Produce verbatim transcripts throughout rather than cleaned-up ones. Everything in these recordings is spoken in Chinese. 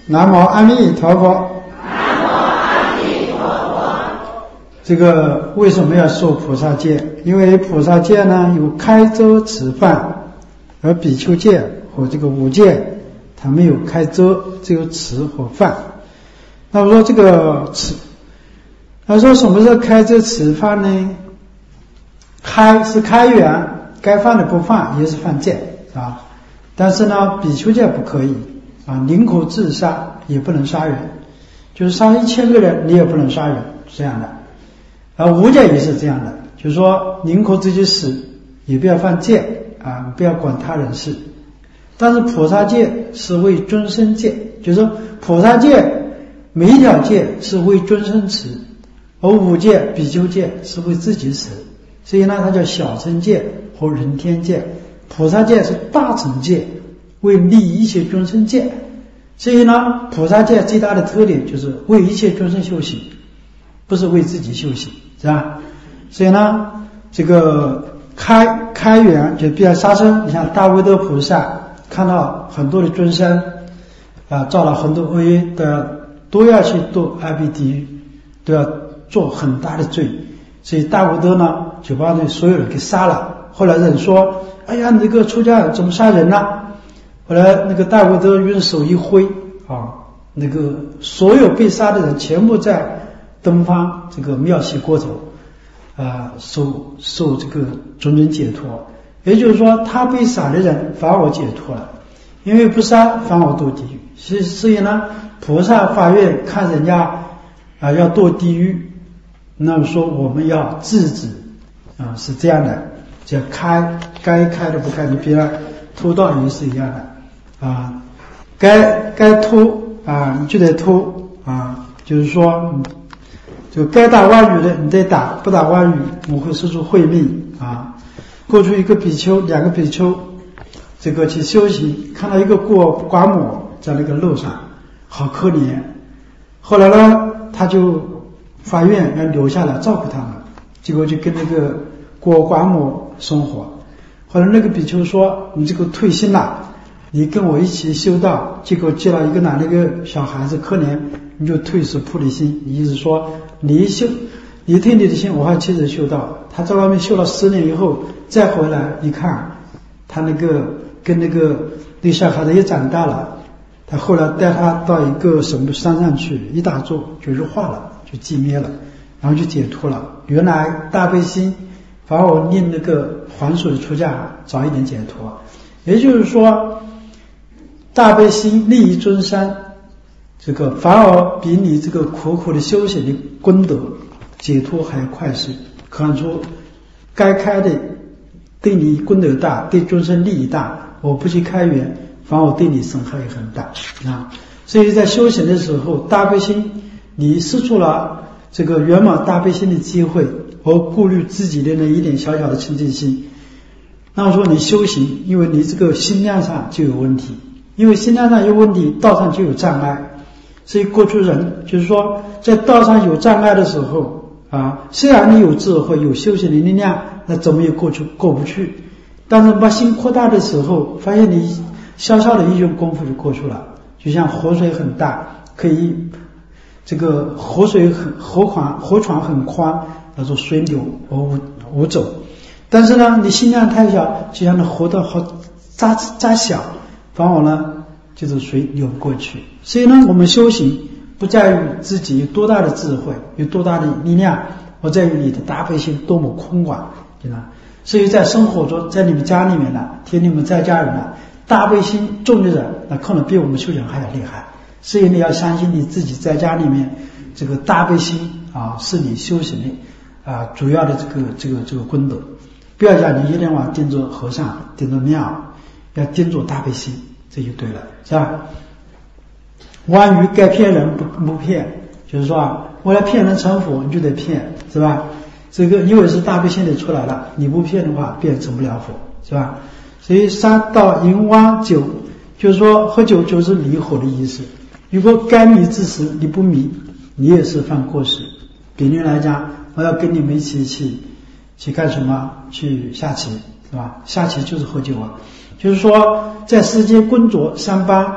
南无阿弥陀佛。 南无阿弥陀佛。 这个为什么要受菩萨戒？因为菩萨戒呢有开遮持犯，而比丘戒和这个五戒它没有开遮，只有持和犯。那么说这个持，他说什么是开遮持犯呢？开是开源，该犯的不犯也是犯戒啊。但是呢，比丘戒不可以啊，宁可自杀也不能杀人，就是杀一千个人你也不能杀人，是这样的。而五戒也是这样的，就是说宁可自己死也不要犯戒啊，不要管他人事。但是菩萨戒是为尊生戒，就是说菩萨戒每一条戒是为尊生持，而五戒比丘戒是为自己持，所以呢它叫小乘戒和人天戒。菩萨戒是大乘戒，为利一切众生戒。所以呢菩萨戒最大的特点就是为一切众生修行，不是为自己修行，是吧？所以呢这个开开源就比较杀生。你像大威德菩萨看到很多的众生啊，造了很多恶业的，都要去堕阿鼻地狱，都要做很大的罪，所以大威德呢就把那所有人给杀了。后来人说，哎呀，你这个出家人怎么杀人呢？后来那个大威德用手一挥啊，那个所有被杀的人全部在东方这个庙西国头啊，受受这个种种解脱。也就是说他被杀的人反而解脱了，因为不杀反而堕地狱。所以所以呢菩萨发愿看人家啊要堕地狱，那么说我们要制止啊，是这样的，叫开该开的不开。你比如偷盗也是一样的啊，该该偷啊你就得偷啊，就是说就该打妄语的你得打，不打妄语我会施出慧命啊。过去一个比丘两个比丘这个去修行，看到一个过寡母在那个路上好可怜，后来呢他就发愿要留下来照顾他们，结果就跟那个过寡母生活。后来那个比丘说，你这个退心了，你跟我一起修道，结果接了一个哪那个小孩子可怜，你就退失菩提心，意思说你修你退你的心，我还接着修道。他在外面修了十年以后再回来一看，他那个跟那个那个小孩子也长大了，他后来带他到一个什么山上去，一打坐就入化了，就寂灭了，然后就解脱了。原来大悲心反而令那个还俗的出家早一点解脱。也就是说大悲心利益众生，这个反而比你这个苦苦的修行的功德解脱还要快速。看出该开的对你功德大，对众生利益大，我不去开源反而对你损害也很大啊。所以在修行的时候，大悲心你失去了这个圆满大悲心的机会，而顾虑自己的那一点小小的清净心，那么说你修行，因为你这个心量上就有问题，因为心量上有问题，道上就有障碍。所以过去人就是说在道上有障碍的时候啊，虽然你有智慧有修行的力量，那怎么也过去过不去。但是把心扩大的时候，发现你小小的一种功夫就过去了。就像河水很大，可以这个河水很河宽河床很宽，那种水流而无无走。但是呢你心量太小，就像那河道好扎扎小，反而呢就是水流不过去。所以呢我们修行不在于自己有多大的智慧有多大的力量，而在于你的大悲心多么空广，对吧？所以在生活中，在你们家里面呢，听你们在家人呢，大悲心重的人那可能比我们修行还要厉害。所以你要相信你自己在家里面这个大悲心啊，是你修行的啊主要的这个这个这个功德。不要讲你一天晚上盯着和尚盯着庙，要盯着大悲心，这就对了，是吧？万语该骗人不不骗，就是说啊，我要骗人成佛，你就得骗，是吧？这个因为是大悲心里出来了，你不骗的话，便成不了佛，是吧？所以三到淫妄酒，就是说喝酒就是迷惑的意思。如果该迷之时你不迷，你也是犯过失。比喻来讲，我要跟你们一起去去干什么？去下棋，是吧？下棋就是喝酒啊。就是说在世间工作上班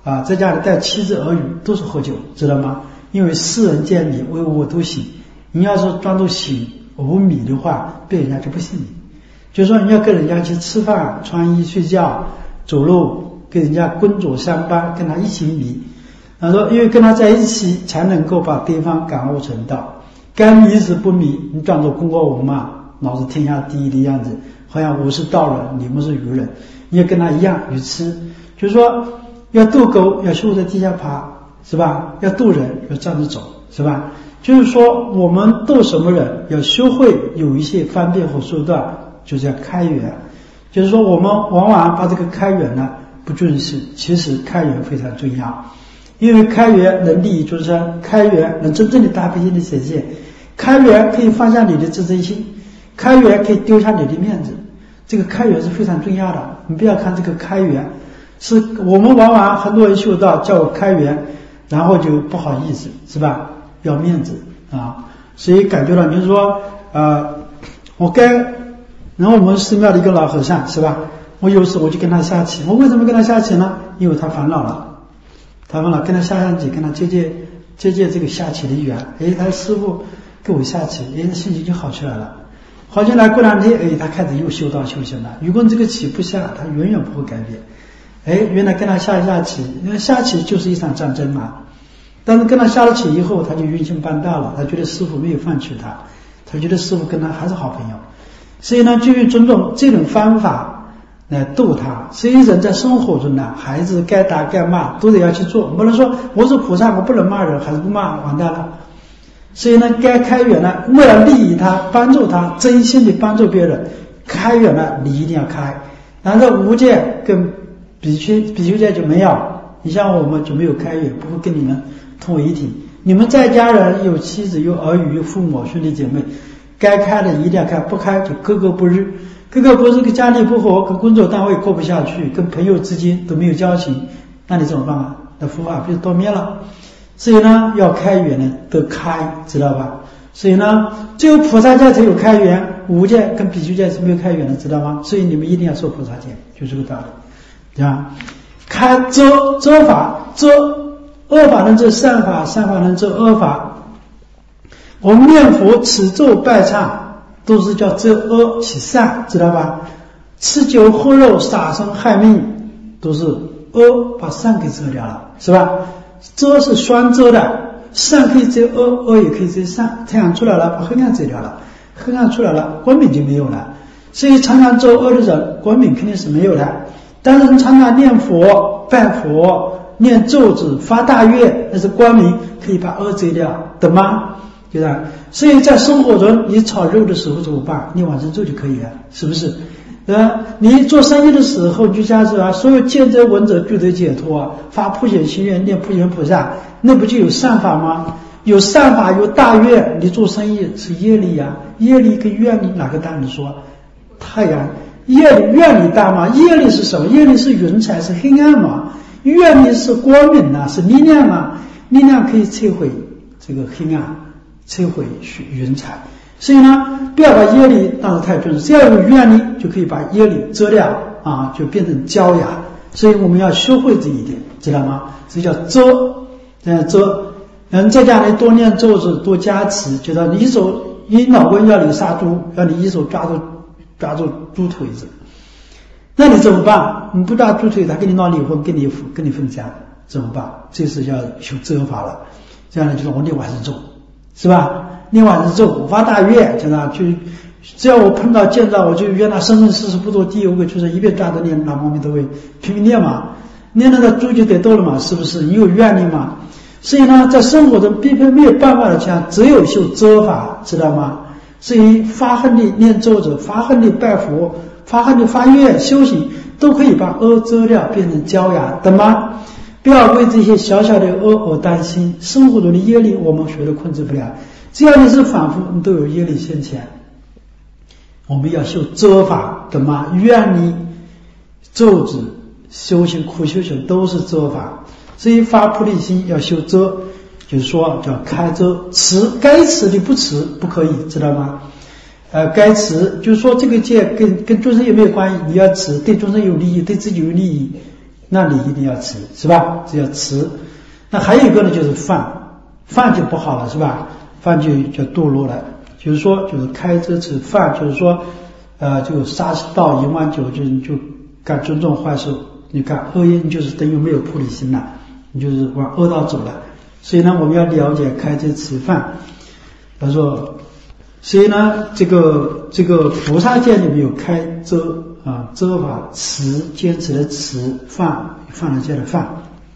啊，在家里带妻子儿女都是喝酒，知道吗？因为世人见你为我都喜，你要是装作喜无米的话，被人家就不信你。就是说你要跟人家去吃饭、穿衣、睡觉、走路，跟人家滚左相伴，跟他一起迷。他说，因为跟他在一起，才能够把对方感悟成道。该迷时不迷，你装作功过我嘛，老子天下第一的样子，好像我是道人，你们是愚人。你要跟他一样愚痴，就是说要渡狗要学会在地下爬，是吧？要渡人要站着走，是吧？就是说我们渡什么人，要学会有一些方便和手段，就是要开源。就是说我们往往把这个开源呢不重视，其实开源非常重要。因为开源能利益众生，开源能真正的大悲心的显现，开源可以放下你的自尊心，开源可以丢下你的面子，这个开源是非常重要的。你不要看这个开源，是我们往往很多人修道叫我开源，然后就不好意思，是吧？要面子啊，所以感觉到就是说，呃，我该，然后我们寺庙的一个老和尚，是吧？我有时我就跟他下棋，我为什么跟他下棋呢？因为他烦恼了。他问了，跟他下下棋，跟他接接接接这个下棋的缘，哎，他师父给我下棋，哎，心情就好起来了。好起来过两天，哎，他开始又修道修行了。如果这个棋不下，他永远不会改变。哎，原来跟他下一下棋，因为下棋就是一场战争嘛。但是跟他下了棋以后，他就云行半道了，他觉得师父没有放弃他，他觉得师父跟他还是好朋友。所以呢，就用种种这种方法来逗他。所以人在生活中呢，孩子该打该骂都得要去做，不能说我是菩萨我不能骂人，还是不骂，完蛋了。所以呢，该开源呢，为了利益他，帮助他，真心的帮助别人，开源呢你一定要开。然后无戒跟比丘比丘戒就没有，你像我们就没有开源，不会跟你们同为一体。你们在家人有妻子有儿女有父母兄弟姐妹，该开的一定要开，不开就格格不入。格格不入，跟家里不和，跟工作单位过不下去，跟朋友之间都没有交情，那你怎么办啊？那佛法不就多灭了？所以呢，要开源呢得开，知道吧？所以呢，只有菩萨戒才有开源，无戒跟比丘戒是没有开源的，知道吗？所以你们一定要受菩萨戒，就这个道理，对吧？开遮遮法，遮恶法能遮善法，善法能遮恶法。我们念佛持咒拜忏都是叫遮恶起善，知道吧？吃酒喝肉杀生害命都是恶把善给遮掉了，是吧？遮是双遮的，善可以遮恶，恶也可以遮善。太阳出来了，把黑暗遮掉了，黑暗出来了，光明就没有了。所以常常做恶的人，光明肯定是没有的。但是你常常念佛、拜佛、念咒子、发大愿，那是光明，可以把恶遮掉，懂吗？对吧？所以在生活中，你炒肉的时候怎么办？念往生咒就可以了，是不是？对吧？你做生意的时候，就像是啊，所有见者闻者俱得解脱啊，发普贤心愿，念普贤菩萨，那不就有善法吗？有善法，有大愿，你做生意是业力呀、啊，业力跟愿力哪个大？你说太阳，业力愿力大吗？业力是什么？业力是云彩，是黑暗嘛？愿力是光明啊，是力量嘛？力量可以摧毁这个黑暗，摧毁云彩。所以呢，不要把业力当得太重视，只要有愿力就可以把业力遮掉啊，就变成焦芽。所以我们要学会这一点，知道吗？这叫遮，呃遮。嗯，在家里多念咒子，多加持，就说你一手，你老公要你杀猪，要你一手抓住抓住猪腿子，那你怎么办？你不抓猪腿，他跟你闹离婚，跟你跟你分家，怎么办？这是要修遮法了。这样呢，就是我念往生咒，是吧？念往生咒，我发大愿，就那就只要我碰到见到，我就愿他生生世世不堕地狱，就是一遍抓着念南无阿弥陀佛，拼命念嘛，念那个猪就得斗了嘛，是不是？你有愿力嘛？所以呢，在生活中并没有办法的情况下，只有修遮法，知道吗？所以发恨力念咒者，发恨力拜佛，发恨力发愿修行，都可以把恶遮掉，变成焦芽，懂吗？不要为这些小小的恶而担心，生活中的业力我们学都控制不了，只要你是反复，你都有业力现前。我们要修遮法，懂吗？愿力、咒子、修行、苦修行都是遮法。所以发菩提心要修遮，就是说叫开遮，持该持的不持不可以，知道吗？呃，该持就是说这个戒跟跟众生有没有关系？你要持，对众生有利益，对自己有利益， 那你一定要持，是吧？这叫持。那还有一个呢，就是犯，犯就不好了，是吧？犯就叫堕落了。就是说，就是开遮持犯，就是说，呃，就杀盗淫妄酒，就你就干种种坏事，你干恶业，你就是等于没有菩提心了，你就是往恶道走了。所以呢，我们要了解开遮持犯。他说，所以呢，这个这个菩萨戒里面有开遮啊，遮法持，坚持的持，犯犯了戒的犯。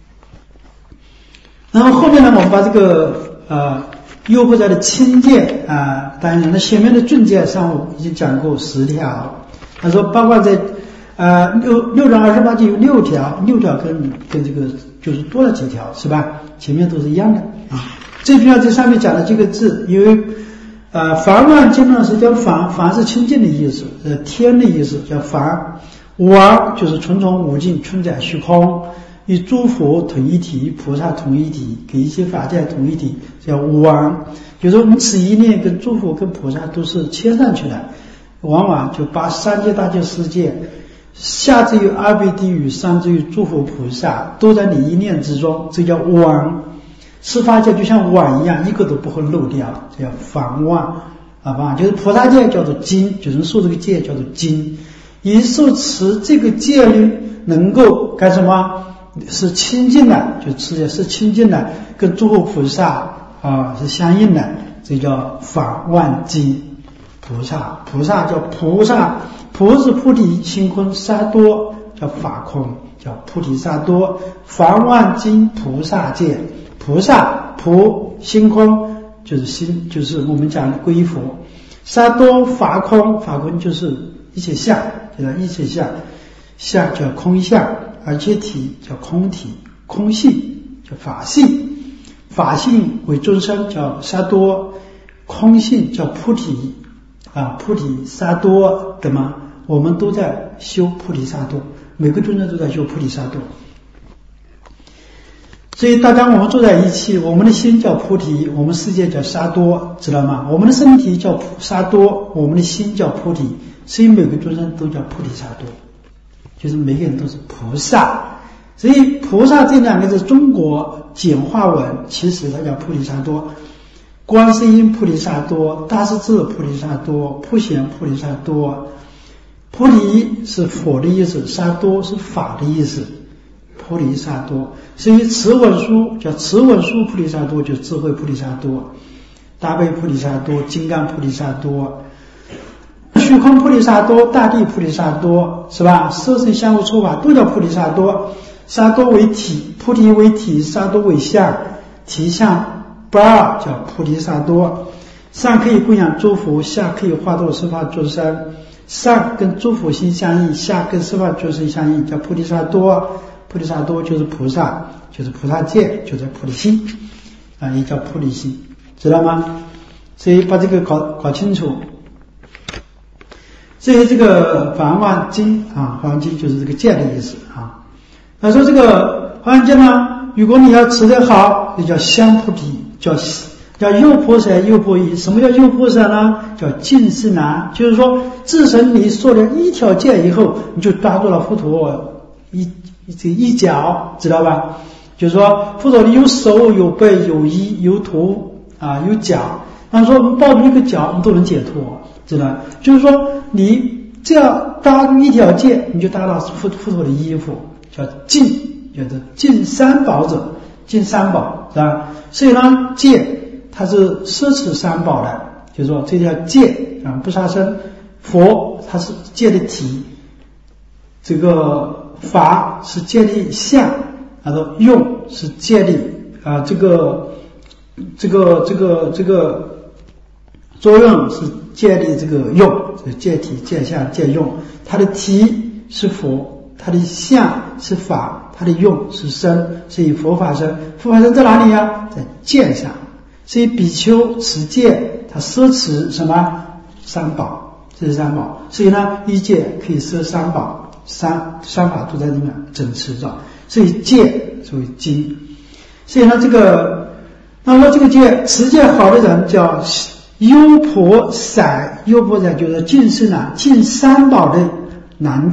然后后面呢，我们把这个呃诱惑者的轻戒啊，当然，那前面的重戒上午已经讲过十条。他说，包括在呃六六章二十八节有六条，六条跟跟这个就是多了几条，是吧？前面都是一样的啊。最主要这上面讲的这个字，因为呃梵万经呢是叫梵，梵是清净的意思，呃天的意思叫梵，王就是纯从无尽，存在虚空。与诸佛同一体，菩萨同一体，跟一切法界同一体，叫王。就是我们此一念跟诸佛跟菩萨都是牵上去的，往往就把三界大千世界，下至于阿鼻地狱，上至于诸佛菩萨，都在你一念之中，这叫王。十法界就像碗一样，一个都不会漏掉，这叫梵万啊，梵就是菩萨戒叫做经，就是受这个戒叫做经。以受持这个戒律，能够干什么？是清净的，就持戒是清净的，跟诸佛菩萨啊是相应的，这叫梵万经。菩萨，菩萨叫菩萨，菩是菩提心空，萨多叫法空，叫菩提萨多。梵万经菩萨戒，菩萨菩心空就是心，就是我们讲的皈依佛。萨多法空，法空就是一切相，叫一切相，相叫空相。而且体叫空体，空性叫法性，法性为众生叫萨多，空性叫菩提啊，菩提萨多的嘛，我们都在修菩提萨多，每个众生都在修菩提萨多。所以大家我们坐在一起，我们的心叫菩提，我们世界叫萨多，知道吗？我们的身体叫萨多，我们的心叫菩提，所以每个众生都叫菩提萨多。就是每个人都是菩萨，所以菩萨这两个字中国简化文，其实它叫菩提萨多。观世音菩提萨多，大势至菩提萨多，普贤菩提萨多。菩提是佛的意思，萨多是法的意思，菩提萨多。所以持文殊叫持文殊菩提萨多，就智慧菩提萨多，大悲菩提萨多，金刚菩提萨多，虚空菩提萨多，大地菩提萨多，是吧？色身相互处法都叫菩提萨多。萨多为体，菩提为体，萨多为相，体相不二叫菩提萨多。上可以供养诸佛，下可以化度十法众生。上跟诸佛心相应，下跟十法众生相应，叫菩提萨多。菩提萨多就是菩萨，就是菩萨戒，就是菩提心啊，也叫菩提心，知道吗？所以把这个搞搞清楚。至于这个梵万经啊，梵万经就是这个戒的意思啊。他说这个梵万经呢，如果你要持得好，就叫香菩提，叫叫诱菩萨诱菩提。什么叫诱菩萨呢？叫近视难，就是说自身你受了一条戒以后，你就抓住了佛陀一这一脚，知道吧？就是说佛陀你有手有背有衣有头啊有脚，他说我们抱住一个脚，你都能解脱。知道，就是说你这样搭住一条戒，你就搭到佛佛陀的衣服，叫净，叫做净三宝者，净三宝，是吧？所以呢，戒它是摄持三宝的，就是说这叫戒啊，不杀生。佛它是戒的体，这个法是戒的相，他说用是戒的啊，这个这个这个这个作用是戒的这个用，这个戒体、戒相、戒用。它的体是佛，它的相是法，它的用是身，所以佛法身。佛法身在哪里呀？在戒上。所以比丘持戒，他摄持什么？三宝，这是三宝。所以呢，一戒可以摄三宝，三三法都在里面整持着。所以戒作为经。所以呢，这个那么这个戒持戒好的人叫优婆塞，优婆塞就是近视难，近三宝的男子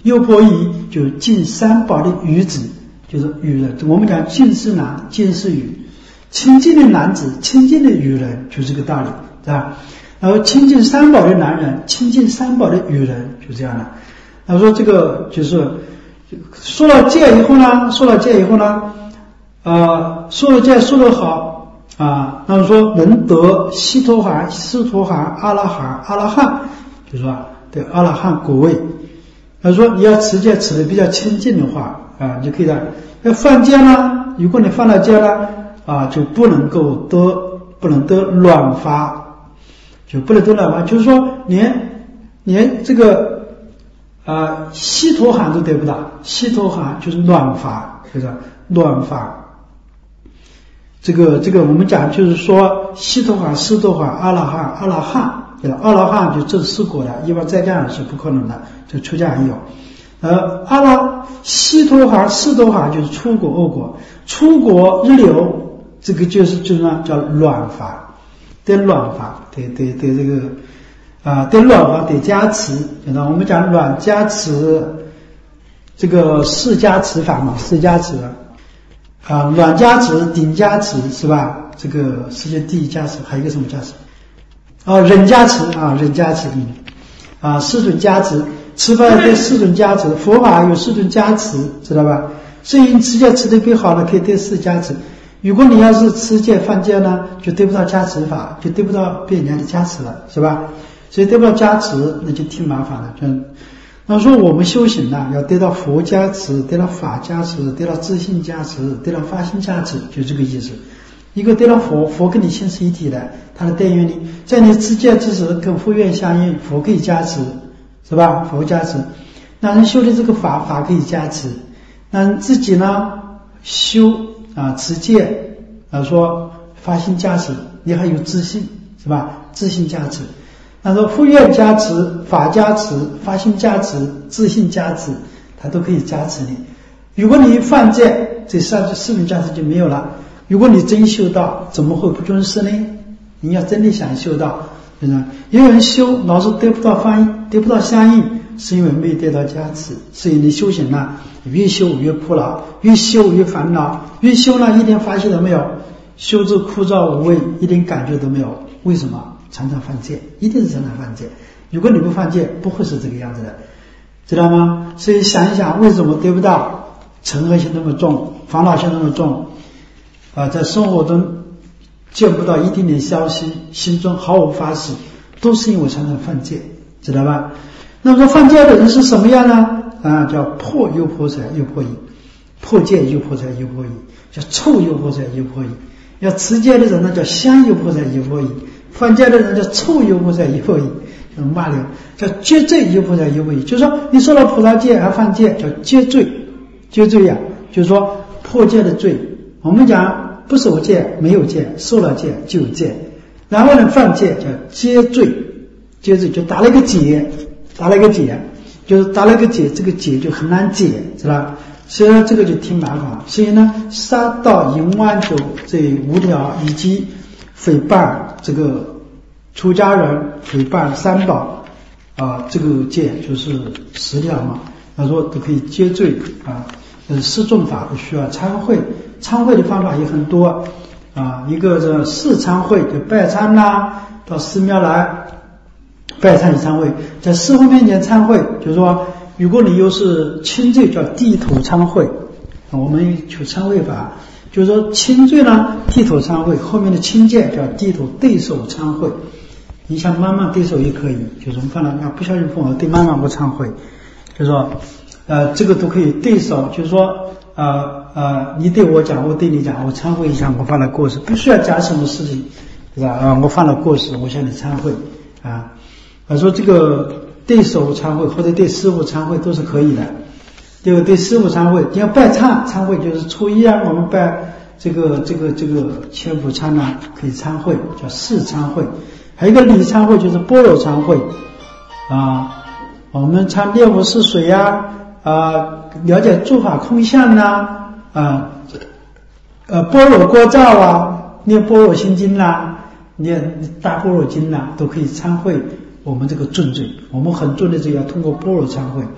优婆夷就是尽三宝的愚子，就是愚人。我们讲尽是男，尽是愚，清净的男子，清净的愚人，就这个道理，对吧？然后亲近三宝的男人，亲近三宝的女人，就这样的。他说这个就是说了戒以后呢，说了戒以后呢，呃，说了戒说得好啊，那么说能得悉陀含、斯陀含、阿拉含、阿拉汉，就说对阿拉汉果位。他说你要持戒持的比较清净的话啊，你就可以的。要犯戒呢，如果你犯了戒了啊，就不能够得，不能得卵发。就不能得卵发，就是说连连这个啊、呃、悉陀含都得不到，悉陀含就是卵发，就是卵发。这个这个我们讲就是说悉陀含、斯陀含、阿拉汉、阿拉汉，对吧？阿拉汉就证四果的，一般在家人是不可能的，这出家人有。呃，阿拉悉陀含、斯陀含就是出果、恶果，出果日流，这个就是就是呢叫卵发。得卵发，得得得这个啊，得卵发得加持，对吧？我们讲卵加持，这个四加持法嘛，四加持啊，卵加持、顶加持是吧？这个世界第一加持，还有一个什么加持？哦，忍加持啊，忍加持，嗯，啊，四种加持，吃饭得四种加持，佛法有四种加持，知道吧？所以你持戒持得更好了，可以得四加持。如果你要是持戒犯戒呢，就得不到加持法，就得不到被人家的加持了，是吧？所以得不到加持，那就挺麻烦的。就那说我们修行呢，要得到佛加持，得到法加持，得到自信加持，得到发心加持，就这个意思。一个得到佛，佛跟你心是一体的，他的待愿力，在你持戒之时跟佛愿相应，佛可以加持，是吧？佛加持，那人修的这个法，法可以加持，那人自己呢修。啊，持戒啊，说发心加持，你还有自信，是吧？自信加持，那说佛愿加持、法加持、发心加持、自信加持，它都可以加持你。如果你犯戒，这三四种加持就没有了。如果你真修道，怎么会不尊师呢？你要真的想修道，对吧？有人修老是得不到翻译，得不到相应，是因为没得到加持。所以你修行呢，越修越苦恼，越修越烦恼，越修呢一点发现都没有，修之枯燥无味，一点感觉都没有。为什么？常常犯戒，一定是常常犯戒。如果你不犯戒，不会是这个样子的，知道吗？所以想一想，为什么得不到？嗔恨心那么重，烦恼心那么重啊，在生活中见不到一丁点消息，心中毫无法喜，都是因为常常犯戒，知道吧？那么说犯戒的人是什么样呢？啊，叫破优婆塞优婆夷，破戒优婆塞优婆夷，叫臭优婆塞优婆夷。要持戒的人呢，叫香优婆塞优婆夷；犯戒的人叫臭优婆塞优婆夷，叫骂流，叫接罪优婆塞优婆夷。就是说，你受了菩萨戒而犯戒，叫接罪，接罪呀、啊，就是说破戒的罪。我们讲不守戒没有戒，受了戒就有戒，然后呢犯戒叫接罪，接罪就打了一个结，打了一个结。就是打了个结，这个结就很难解，是吧？所以呢，这个就挺麻烦。所以呢，杀盗淫妄酒这五条，以及诽谤这个出家人、诽谤三宝啊，这个戒就是十条嘛。他说都可以接罪啊。呃，四重法都需要参会，参会的方法也很多啊。一个是四参会，就拜参啦，到寺庙来。拜忏参会，在师父面前参会，就是说，如果你又是轻罪，叫低头参会。我们求参会法，就是说轻罪呢，低头参会；后面的轻戒叫低头对手参会。你像妈妈对手也可以，就是我们犯了不小心碰了对妈妈不忏悔，就是说，呃，这个都可以对手，就是说，呃呃，你对我讲，我对你讲，我忏悔一下，我犯了过失，不需要讲什么事情，对吧？啊，我犯了过失，我向你忏悔啊。他说这个对手参会或者对师父参会都是可以的。这个对师父参会，你要拜忏参会，就是初一啊，我们拜这个这个这个千佛忏呢，可以参会，叫四参会。还有一个礼参会，就是般若参会啊。我们参念佛是水啊，啊，了解诸法空相呐，啊，呃，般若观照啊，念般若心经啦，念大般若经啦，都可以参会。我们这个重罪，我们很重的罪要通过般若参会，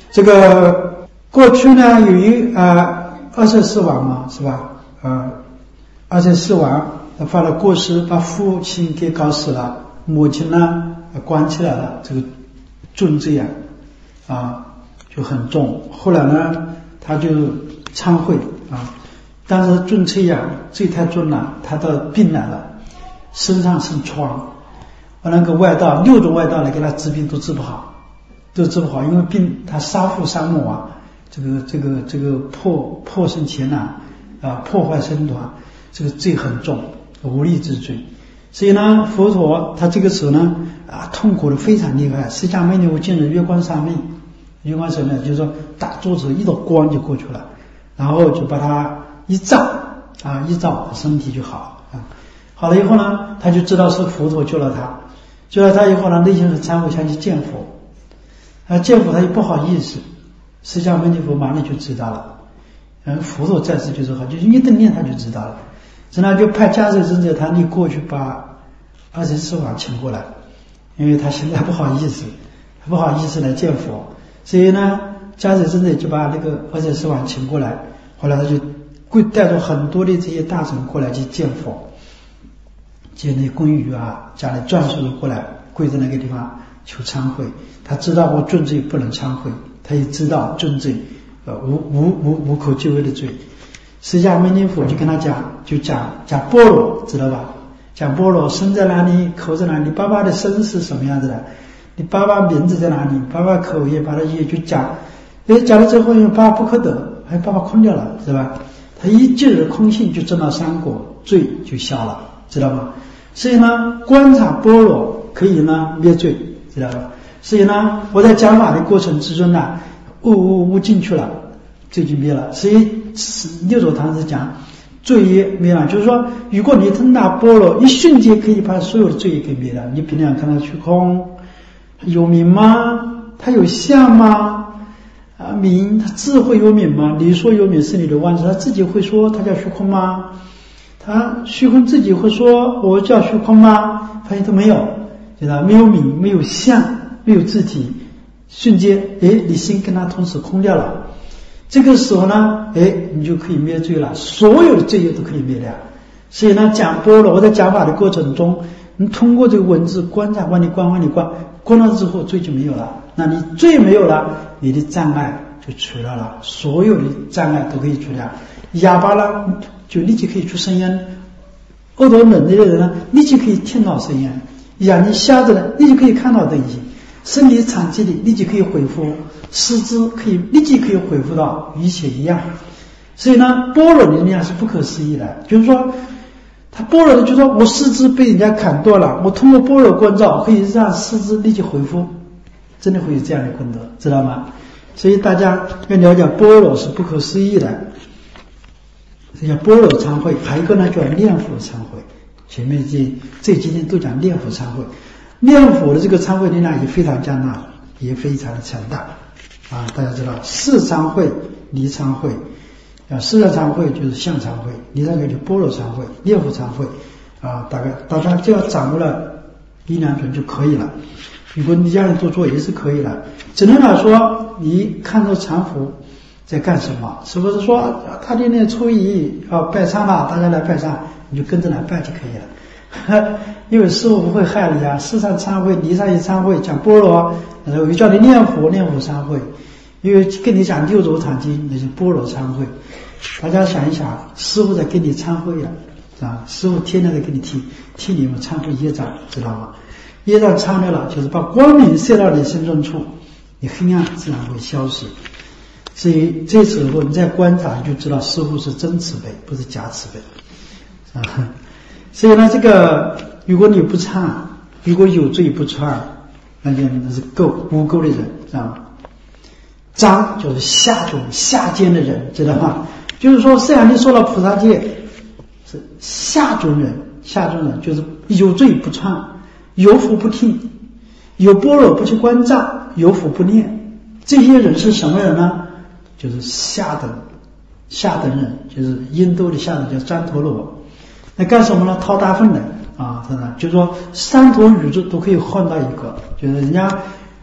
这个过去呢有一啊二十四王嘛，是吧？呃，二十四王他犯了过失，把父亲给搞死了，母亲呢关起来了，这个重罪啊啊就很重。后来呢他就忏悔啊，但是重罪呀罪太重了，他的病来了，身上生疮，我那个外道六种外道来给他治病都治不好，都治不好，因为病他杀父杀母啊，这个这个这个破破生前呐啊破坏身团，这个罪很重，无力之罪。所以呢佛陀他这个时候呢啊痛苦的非常厉害，释迦牟尼佛进入月光上面，月光上面就是说打坐时一道光就过去了，然后就把他一照啊一照身体就好啊，好了以后呢他就知道是佛陀救了他，救了他以后呢内心很忏悔，想去见佛啊，见佛他也不好意思，释迦牟尼佛马上就知道了，嗯，佛陀在世就是好，就是一顿念他就知道了，所以呢就派迦叶尊者他你过去把二十四王请过来，因为他现在不好意思，不好意思来见佛，所以呢迦叶尊者就把那个二十四王请过来，后来他就跪带着很多的这些大臣过来去见佛，见那宫羽啊家里转述的过来，跪在那个地方求忏悔，他知道我重罪不能忏悔，他也知道重罪呃无无无无可救药的罪。释迦牟尼佛就跟他讲，就讲讲般若，知道吧？讲般若，身在哪里，口在哪里，你爸爸的身是什么样子的，你爸爸名字在哪里，爸爸口也把它也就讲，哎，讲了之后爸爸不可得，哎，爸爸空掉了，是吧？他一进入空性就证到三果，罪就消了，知道吗？所以呢观察般若可以呢灭罪，知道吧？所以呢我在讲法的过程之中呢悟悟悟进去了，罪就灭了。所以六祖堂是讲罪业灭了，就是说如果你通达般若，一瞬间可以把所有的罪业给灭了。你平常看到虚空有名吗？它有相吗？啊，名它智慧有名吗？你说有名是你的妄执，他自己会说他叫虚空吗？他虚空自己会说我叫虚空吗？发现都没有，知道没有名，没有相，没有自体，瞬间诶你心跟他同时空掉了，这个时候呢诶你就可以灭罪了，所有的罪业都可以灭掉。所以呢讲般若，我在讲法的过程中，你通过这个文字观察，观你观观你观观了之后罪就没有了，那你罪没有了，你的障碍就除掉了，所有的障碍都可以除掉。哑巴呢就立即可以出声音，耳朵冷的人呢立即可以听到声音，眼睛瞎的人立即可以看到东西，身体残疾的立即可以恢复，四肢可以立即可以恢复到与以前一样。所以呢般若的力量是不可思议的，就是说他般若的就说我四肢被人家砍断了，我通过般若观照可以让四肢立即恢复，真的会有这样的功德，知道吗？所以大家要了解般若是不可思议的，这叫般若忏悔。还有一个呢叫念佛忏悔，前面这这几天都讲念佛忏悔，念佛的这个忏悔力量也非常强大，也非常的强大啊！大家知道事忏悔、离忏悔啊，事忏悔就是相忏悔，离忏悔就般若忏悔、念佛忏悔啊，大概大家只要掌握了一两种就可以了。如果你家人多做也是可以的。只能来说，你看到禅服在干什么，是不是说他今天初一要拜忏了，大家来拜忏，你就跟着来拜就可以了。因为师父不会害你啊，事上忏悔、离上一忏悔，讲般若，然后又叫你念佛，念佛忏悔。因为跟你讲六祖坛经，那是般若忏悔。大家想一想，师父在跟你忏悔啊，啊，师父天天在跟你替替你们忏悔业障，知道吗？业障忏悔了，就是把光明射到你心中处，你黑暗自然会消失。所以这时候你再观察，你就知道师父是真慈悲，不是假慈悲啊。所以呢，这个如果你不忏，如果有罪不忏，那就那是垢污垢的人，知道吗？脏就是下种下贱的人，知道吗？就是说，虽然你说了菩萨戒是下种人，下种人就是有罪不忏，有福不听，有般若不去观照，有福不念，这些人是什么人呢？就是下等下等人，就是印度的下等叫旃陀罗。那干什么呢？掏大粪的啊，真的就是说三坨宇宙都可以换到一个，就是人家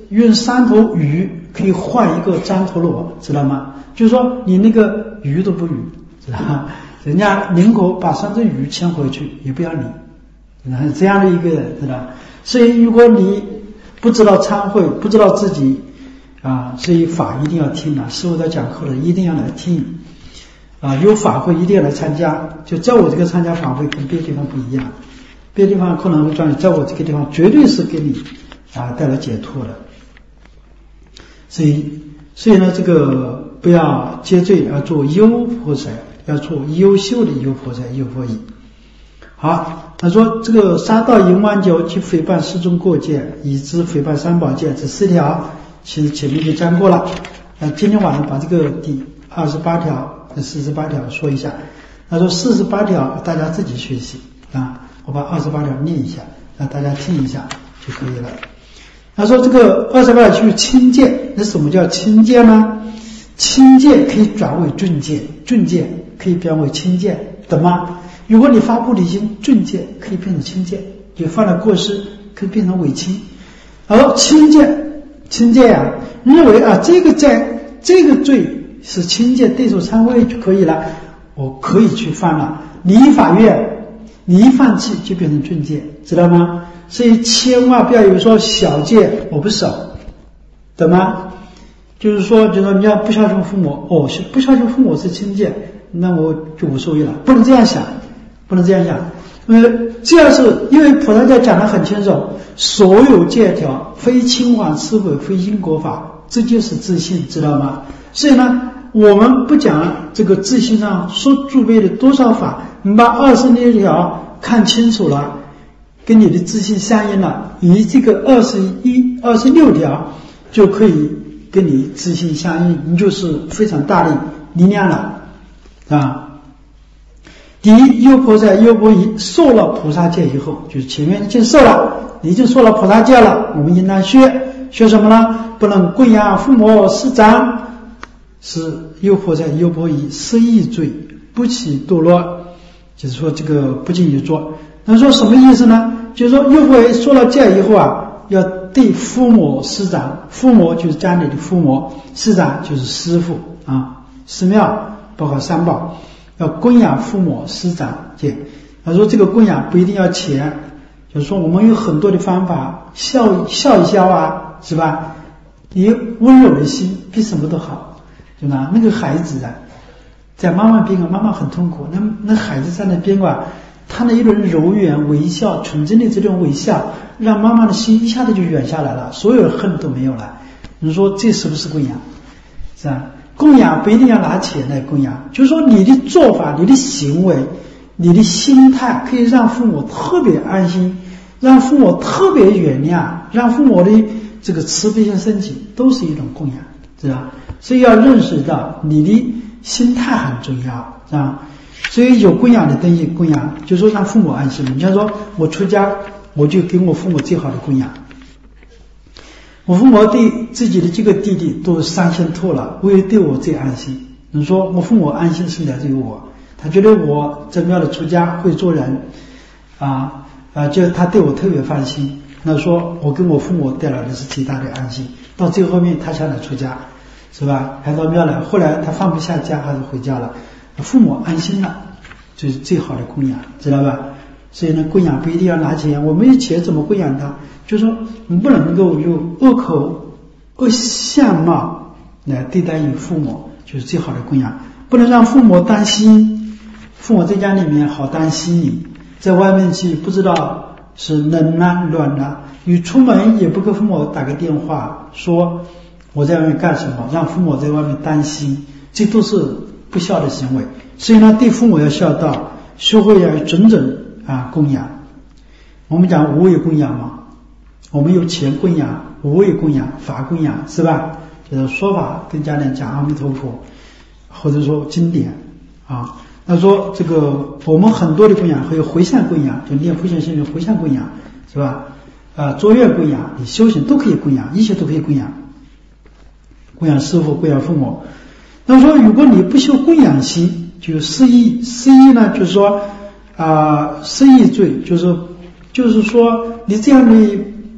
用三头鱼可以换一个旃陀罗，知道吗？就是说你那个鱼都不鱼，知道吗？人家宁可把三只鱼牵回去，也不要你，这样的一个人，知道吗？所以如果你不知道参会，不知道自己啊，所以法一定要听啊，师父在讲课的一定要来听啊，有法会一定要来参加。就在我这个参加法会跟别的地方不一样，别的地方可能会专在我这个地方绝对是给你啊带来解脱的。所以所以呢，这个不要接罪，要做优菩萨，要做优秀的优菩萨优婆夷。好，他说这个杀盗淫妄酒及诽谤四众过戒，以致诽谤三宝戒这四条，其实前面就讲过了。呃，今天晚上把这个第二十八条、四十八条说一下。他说四十八条大家自己学习啊，我把二十八条念一下，让大家听一下就可以了。他说这个二十八条就是轻戒，那什么叫轻戒呢？轻戒可以转为重戒，重戒可以变为轻戒，懂吗？如果你发菩提心，重戒可以变成轻戒，你犯了过失可以变成伪轻。而轻戒，轻戒啊，认为啊这个罪这个罪是轻戒，对手忏悔就可以了，我可以去犯了。你一法院，你一放弃就变成重戒，知道吗？所以千万不要有说小戒我不守，懂吗？就是说，就说你要不孝顺父母，哦，不孝顺父母是轻戒，那我就无所谓了，不能这样想，不能这样想。呃，这样是因为菩萨戒讲得很清楚，所有戒条非轻缓慈悲，非因果法，这就是自信，知道吗？所以呢，我们不讲这个自信上说具备的多少法，你把二十六条看清楚了，跟你的自信相应了，以这个二十一、二十六条就可以跟你自信相应，你就是非常大的力量了啊。第一，优婆塞、优婆夷受了菩萨戒以后，就是前面已经受了，你已经受了菩萨戒了，我们应当学学什么呢？不能供养父母师长，是优婆塞、优婆夷失义罪，不起堕落，就是说这个不进去做。那说什么意思呢？就是说优婆夷受了戒以后啊，要对父母师长，父母就是家里的父母，师长就是师父啊，寺庙包括三宝，要供养父母师长戒。他说这个供养不一定要钱，就是说我们有很多的方法，笑笑一笑啊，是吧？你温柔的心比什么都好，对吧？那个孩子啊，在妈妈边啊，妈妈很痛苦，那那孩子在那边啊，他那一轮柔软微笑，纯真的这种微笑，让妈妈的心一下子就软下来了，所有的恨都没有了。你说这是不是供养？是吧？供养不一定要拿钱来供养，就是说你的做法、你的行为、你的心态可以让父母特别安心，让父母特别原谅，让父母的这个慈悲心升起，都是一种供养，是吧？所以要认识到你的心态很重要，是吧？所以有供养的东西供养，就是说让父母安心。你像说我出家，我就给我父母最好的供养。我父母对自己的这个弟弟都伤心透了，唯有对我最安心。你说我父母安心是来自于我，他觉得我真妙的出家会做人啊啊，就他对我特别放心。那说我跟我父母带来的是极大的安心。到最后面他想来出家，是吧？还到庙来，后来他放不下家，还是回家了。父母安心了，就是最好的供养，知道吧？所以呢，供养不一定要拿钱，我没有钱怎么供养他？就是说你不能够用恶口、恶相貌来对待你父母，就是最好的供养。不能让父母担心，父母在家里面好担心你，在外面去不知道是冷啊暖啊，你出门也不给父母打个电话说我在外面干什么，让父母在外面担心，这都是不孝的行为。所以呢，对父母要孝道，学会要准准啊供养。我们讲无为供养嘛，我们有钱供养、无为供养、法供养，是吧？就是说法跟家人讲阿弥陀佛，或者说经典啊。那说这个我们很多的供养，还有回向供养，就念普贤行愿回向供养，是吧？啊，作愿供养，你修行都可以供养，一切都可以供养，供养师父、供养父母。那说如果你不修供养心，就失义。失义呢，就是说啊、呃，失义罪，就是就是说你这样的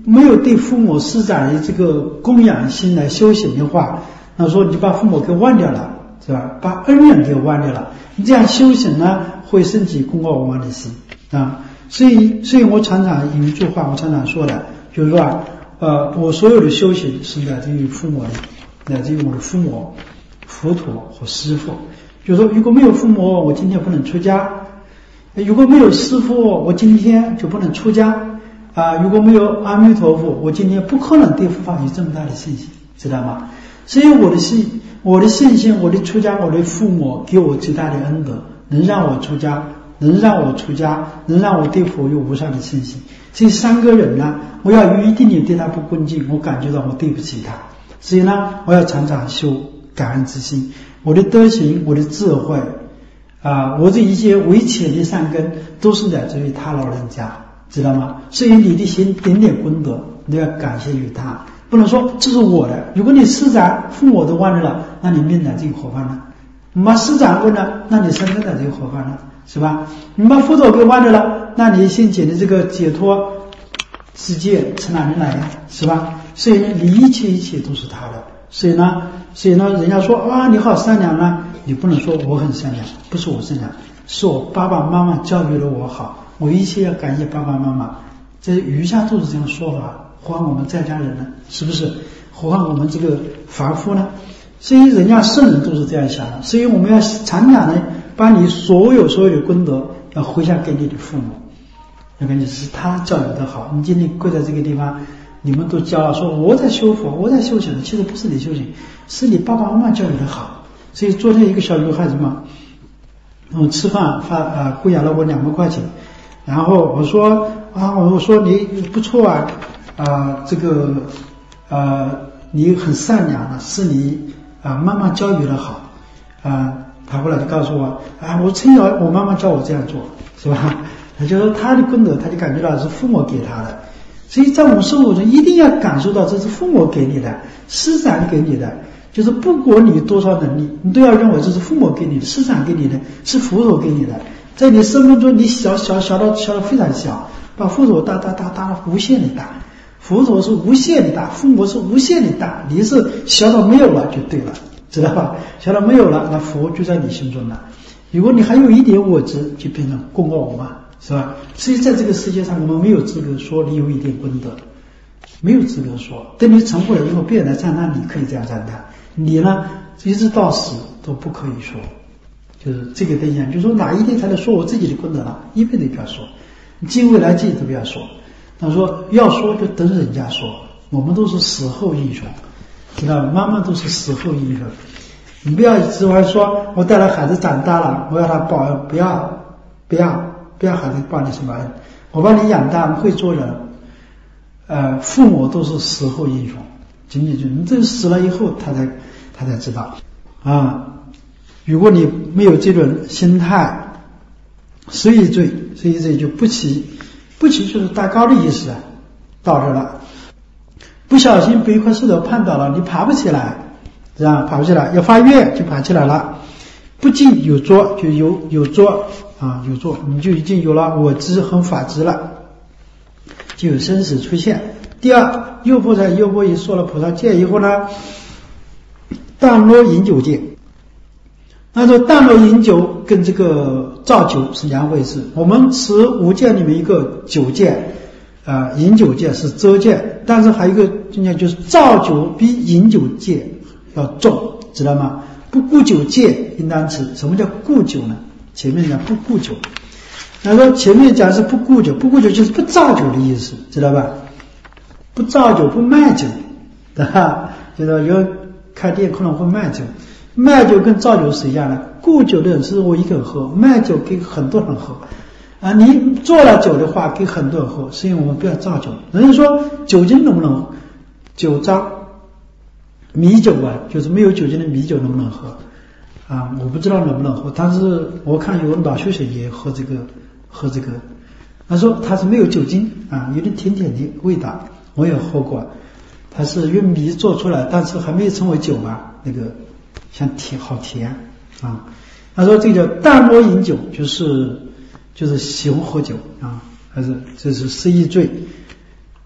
没有对父母施展的这个供养心来修行的话，那说你把父母给忘掉了，是吧？把恩人给忘掉了，你这样修行呢，会升起功过往的心啊。所以，所以我常常有一句话，我常常说的，就是说啊，呃，我所有的修行是来自于父母的，来自于我的父母、佛陀和师父。就是说，如果没有父母，我今天不能出家；如果没有师父，我今天就不能出家。啊，如果没有阿弥陀佛，我今天不可能对佛法有这么大的信心，知道吗？所以我的信，我的信心，我的出家，我的父母给我最大的恩德，能让我出家，能让我出家，能让我对佛有无上的信心。这三个人呢，我要有一定的对他不恭敬，我感觉到我对不起他，所以呢，我要常常修感恩之心。我的德行，我的智慧，啊，我这一些微浅的善根，都是来自于他老人家。知道吗？所以你的心点点功德，你要感谢于他，不能说这是我的。如果你施展父母都忘记了，那你命来自于何方呢？你把施展过呢，那你身份来自于何方呢？是吧？你把佛陀给忘记了，那你现前的这个解脱世界从哪里来呀？是吧？所以呢，你一切一切都是他的。所以呢，所以呢，人家说啊，你好善良呢，你不能说我很善良，不是我善良，是我爸爸妈妈教育了我好。我一切要感谢爸爸妈妈，这瑜伽都是这样说法，何况我们在家人呢？是不是？何况我们这个凡夫呢？所以人家圣人都是这样想的，所以我们要常常的把你所有所有的功德要回向给你的父母，要感觉是他教育的好。你今天跪在这个地方，你们都骄傲说我在修佛，我在修行，其实不是你修行，是你爸爸妈妈教育的好。所以昨天一个小女孩子嘛，我吃饭发啊供养了我两百块钱。然后我说啊，我说你不错啊，啊这个呃你很善良的，是你啊妈妈教育的好啊。他后来就告诉我啊，我从小我妈妈教我这样做，是吧？他就说他的功德，他就感觉到是父母给他的。所以在我们生活中一定要感受到这是父母给你的，施展给你的，就是不管你多少能力，你都要认为这是父母给你的，施展给你的，是佛陀给你的。在你生命中，你小小小到小到非常小，把佛陀大大大大到无限的大，佛陀是无限的大，父母是无限的大，你是小到没有了就对了，知道吧？小到没有了，那佛就在你心中了。如果你还有一点我执，就变成功过我嘛，是吧？所以在这个世界上，我们没有资格说你有一点功德，没有资格说。等你成过了以后，别人来赞叹，你可以这样赞叹，你呢一直到死都不可以说。就是这个对象，就是说哪一天才能说我自己的功德了？一辈子不要说，今未来际都不要说。他说要说就等人家说，我们都是死后英雄，知道吗？妈妈都是死后英雄。你不要指望说我带了孩子长大了，我要他报恩，不要不要不要孩子报你什么恩，我把你养大会做人。呃，父母都是死后英雄，仅仅就你这死了以后，他才他才知道啊。如果你没有这种心态，十一罪，十一罪就不起，不起就是大高的意思啊，到这了，不小心被一块石头绊倒了，你爬不起来，这样爬不起来，要发愿就爬起来了。不进有作，就有有作啊，有作，你就已经有了我知和法知了，就有生死出现。第二，右菩萨右波一说了菩萨戒以后呢，淡若饮酒戒。那说淡若饮酒跟这个造酒是两回事。我们持五戒里面一个酒戒，啊、呃，饮酒戒是遮戒，但是还有一个境界就是造酒比饮酒戒要重，知道吗？不顾酒戒应当持。什么叫顾酒呢？前面讲不顾酒，那说前面讲是不顾酒，不顾酒就是不造酒的意思，知道吧？不造酒不卖酒，对吧？就是有开店可能会卖酒。卖酒跟造酒是一样的，顾酒的人是我一个人喝，卖酒给很多人喝啊。你做了酒的话给很多人喝，所以我们不要造酒。人家说酒精能不能喝？酒糟米酒啊，就是没有酒精的米酒能不能喝啊？我不知道能不能喝，但是我看有老学生也喝这个喝这个，他说他是没有酒精啊，有点甜甜的味道，我也喝过，它是用米做出来，但是还没有成为酒吧，那个像甜好甜啊。他说这个叫淡若饮酒，就是就是喜欢喝酒啊，还是这是十一罪。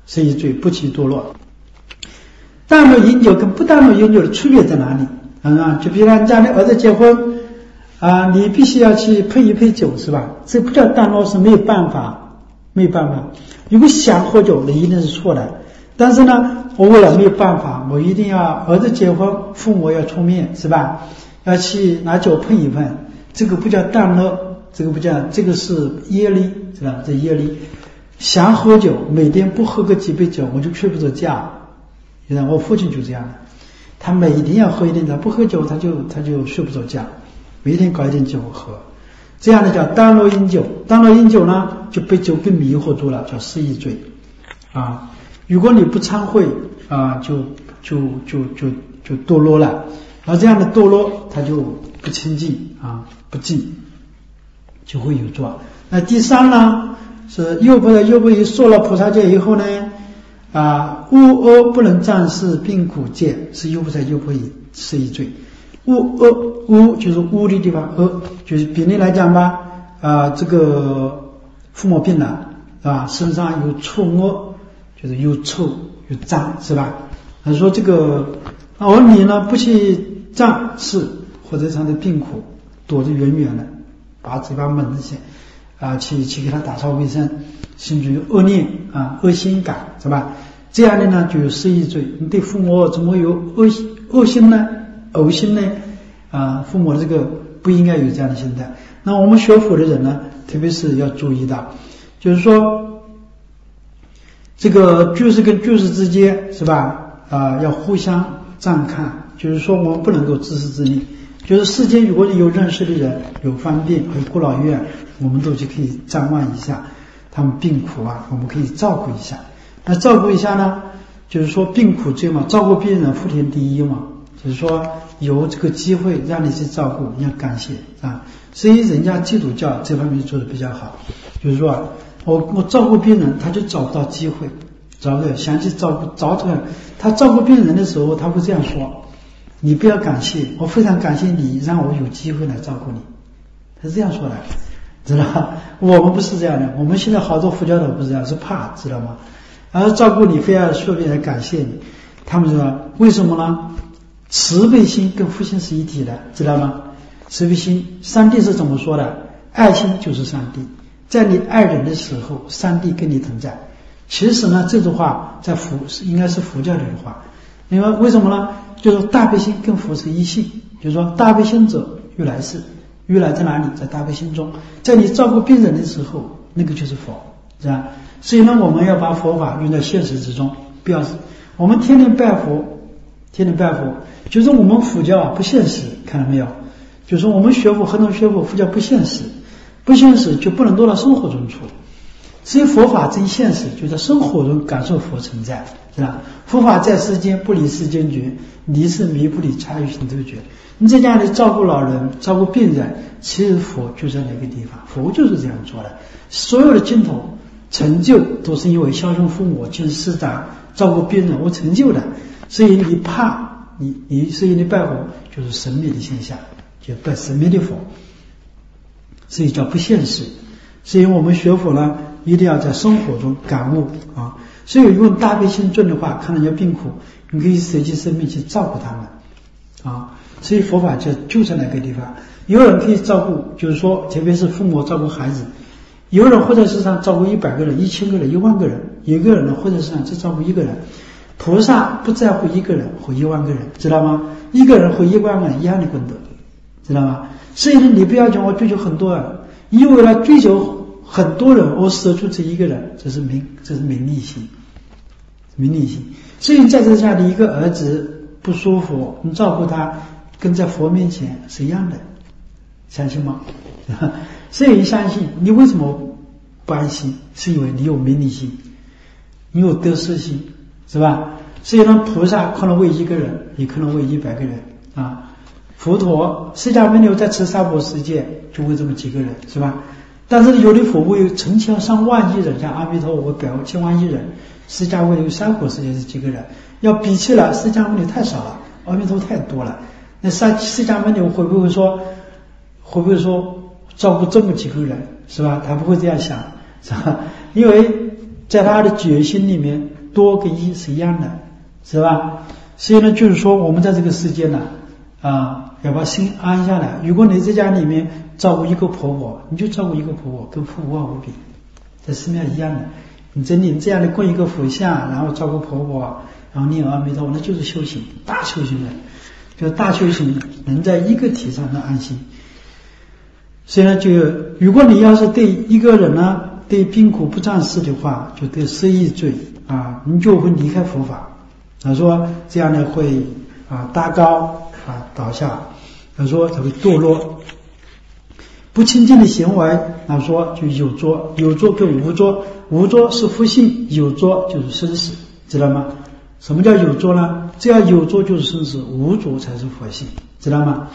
失意罪，不起堕落。大诺饮酒跟不大诺饮酒的区别在哪里啊？就比如人家的儿子结婚啊，你必须要去配一配酒是吧？这不叫大诺，是没有办法，没有办法。如果想喝酒，那一定是错的。但是呢，我为了没有办法，我一定要儿子结婚，父母要出面是吧？要去拿酒碰一碰，这个不叫淡乐，这个不叫，这个是业力是吧？这业力想喝酒，每天不喝个几杯酒，我就睡不着觉。我父亲就这样的，他每天要喝一点酒，不喝酒他就他就睡不着觉，每天搞一点酒喝，这样的叫淡乐饮酒。淡乐饮酒呢，就被酒给迷惑住了，叫失意罪啊。如果你不忏悔啊，就就就就就堕落了，而这样的堕落他就不清净啊，不净，就会有作。那第三呢，是又不又不受了菩萨戒以后呢啊，恶恶不能暂时病苦戒，是又不在又不以失意罪。恶恶恶就是恶的地方，恶就是比例来讲吧，啊，这个父母病了啊，身上有臭恶，就是又臭又脏是吧？他说这个而你呢不去仗势，或者他的病苦，躲得远远的，把嘴巴闷着些啊，去去给他打扫卫生，甚至于恶念啊、恶心感是吧？这样的呢就有失意罪。你对父母怎么有恶恶心呢？呕心呢？啊，父母的这个不应该有这样的心态。那我们学佛的人呢，特别是要注意到，就是说这个居士跟居士之间是吧？啊，要互相赞看，就是说我们不能够自私自利。就是世间如果你有认识的人，有方便，有孤老院，我们都去可以瞻望一下他们病苦啊，我们可以照顾一下。那照顾一下呢，就是说病苦罪嘛，照顾病人福田第一嘛，就是说有这个机会让你去照顾，你要感谢啊。所以人家基督教这方面做的比较好，就是说我我照顾病人，他就找不到机会，找不到想去照顾，找出来他照顾病人的时候，他会这样说：你不要感谢我，非常感谢你让我有机会来照顾你。他是这样说的，知道吧？我们不是这样的，我们现在好多佛教徒不是这样，是怕，知道吗？而照顾你非要说别人感谢你，他们知道为什么呢？慈悲心跟福心是一体的，知道吗？慈悲心，上帝是怎么说的？爱心就是上帝，在你爱人的时候，上帝跟你同在。其实呢，这句话在佛应该是佛教里的话，因为为什么呢？就是大悲心跟佛是一性，就是说大悲心者如来是，如来在哪里？在大悲心中，在你照顾病人的时候，那个就是佛，是吧？所以呢，我们要把佛法用在现实之中，不要我们天天拜佛，天天拜佛，就是我们佛教啊不现实，看到没有？就是我们学佛，很多学佛佛教不现实，不现实就不能落到生活中去。所以佛法真现实，就在生活中感受佛存在，是吧？佛法在世间，不离世间觉，离是迷，不离差异性都觉。你在家里照顾老人，照顾病人，其实佛就在那个地方，佛就是这样做的。所有的尽头成就都是因为孝顺父母、尽师长、照顾病人，我成就的。所以你怕你你，所以你拜佛就是神秘的现象，就拜神秘的佛，所以叫不现实。所以我们学佛呢，一定要在生活中感悟啊。所以如果大悲心重的话，看到人家病苦，你可以舍弃生命去照顾他们啊。所以佛法就就在那个地方。有人可以照顾，就是说特别是父母照顾孩子，有人活在世上照顾一百个人、一千个人、一万个人，有个人呢活在世上只照顾一个人。菩萨不在乎一个人或一万个人，知道吗？一个人或一万个人一样的功德，知道吗？所以呢，你不要讲我追求很多人，你为了追求很多人，我舍出这一个人，这是名，这是名利心，名利心。所以在这下你一个儿子不舒服，你照顾他，跟在佛面前是一样的，相信吗？所以你相信，你为什么不安心？是因为你有名利心，你有得失心，是吧？所以呢，菩萨可能为一个人，也可能为一百个人啊。佛陀释迦牟尼在持娑婆世界就为这么几个人，是吧？但是有的佛为成千上万亿人，像阿弥陀佛百千万亿人，释迦牟尼娑婆世界是几个人？要比起来，释迦牟尼太少了，阿弥陀佛太多了。那释释迦牟尼会不会说，会不会说照顾这么几个人，是吧？他不会这样想，是吧？因为在他的决心里面， 多跟一是一样的，是吧？所以呢，就是说我们在这个世界呢，啊，要把心安下来。如果你在家里面照顾一个婆婆，你就照顾一个婆婆，跟父无二无比，在寺庙一样的。你真的这样的供一个佛像，然后照顾婆婆，然后念阿弥陀佛，那就是修行，大修行人，就是大修行，能在一个体上能安心。所以呢，就如果你要是对一个人呢，对病苦不仗势的话，就对失义罪啊，你就会离开佛法。他说这样呢会啊搭高啊倒下，他说他会堕落。不清净的行为，他说就有作，有作跟无作，无作是福性，有作就是生死，知道吗？什么叫有作呢？只要有作就是生死，无作才是佛性，知道吗？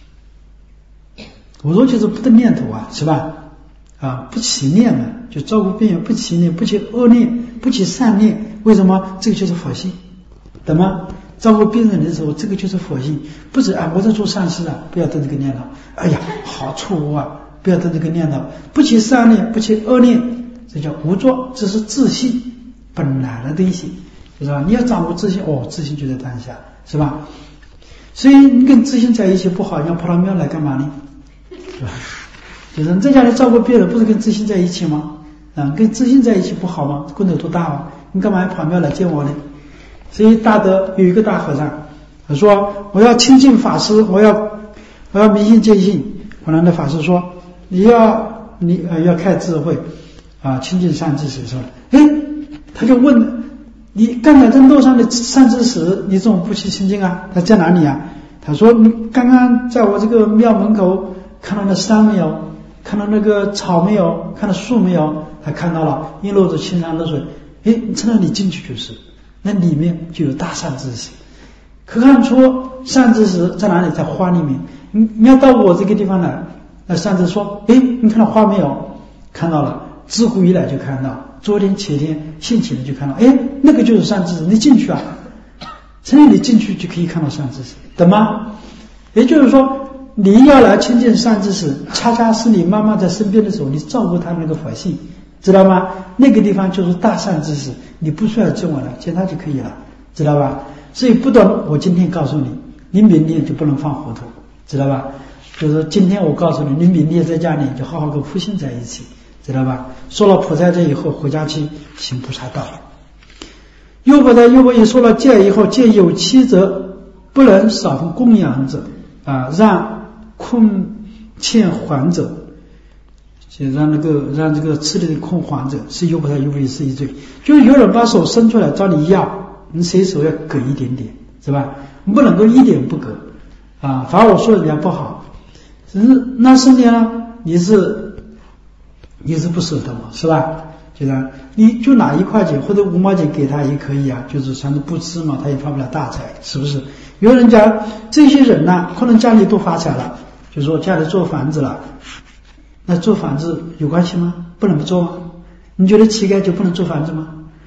无作就是不得念头啊，是吧？啊，不起念嘛，就照顾病人，不起念，不起恶念，不起善念，为什么？这个就是佛性，懂吗？照顾病人的时候，这个就是佛性，不是啊，我在做善事啊，不要得这个念头。哎呀，好错误啊，不要得这个念头。不起善念，不起恶念，这叫无作，这是自信本来的东西，是吧？你要掌握自信，哦，自信就在当下，是吧？所以你跟自信在一起不好，你要跑到庙来干嘛呢？是吧？就是你在家里照顾别人，不是跟自信在一起吗？啊，跟自信在一起不好吗？功德多大啊！你干嘛要跑庙来见我呢？所以大德有一个大和尚，他说我要亲近法师，我要我要迷信见性。后来的法师说你要你呃要开智慧啊，亲近善知识，是吧？哎，他就问你刚才在路上的善知识，你怎么不去亲近啊？他在哪里啊？他说你刚刚在我这个庙门口看到那山没有？看到那个草没有？看到树没有？他看到了，一路着青山绿水。哎，你从那里进去就是。那里面就有大善知识，可看出善知识在哪里？在花里面。你你要到我这个地方来，那善知识说：“哎，你看到花没有？看到了，自古以来就看到，昨天、前天、现前的就看到。哎，那个就是善知识，你进去啊，从你进去就可以看到善知识，懂吗？也就是说，你要来亲近善知识，恰恰是你妈妈在身边的时候，你照顾她那个佛性。”知道吗？那个地方就是大善知识，你不需要见我了，见他就可以了，知道吧？所以不懂，我今天告诉你，你明天就不能放糊涂，知道吧？就是今天我告诉你，你明天在家里就好好跟父亲在一起，知道吧？说了菩萨戒以后，回家去行菩萨道。又不在又不一说了戒以后，戒有七则，不能少分供养者啊，让困欠还者。就让那个让这个吃力的空还者是又不太又不是一罪，就是有人把手伸出来找你要，你随手要给一点点，是吧？不能够一点不给啊，反而我说人家不好，只是那剩下呢，你是你是不舍得嘛，是吧？就这样，你就拿一块钱或者五毛钱给他也可以啊，就是算是不吃嘛，他也发不了大财，是不是？有人讲这些人呢、啊，可能家里都发财了，就说家里做房子了。那做房子有关系吗？不能不做吗？你觉得乞丐就不能做房子吗？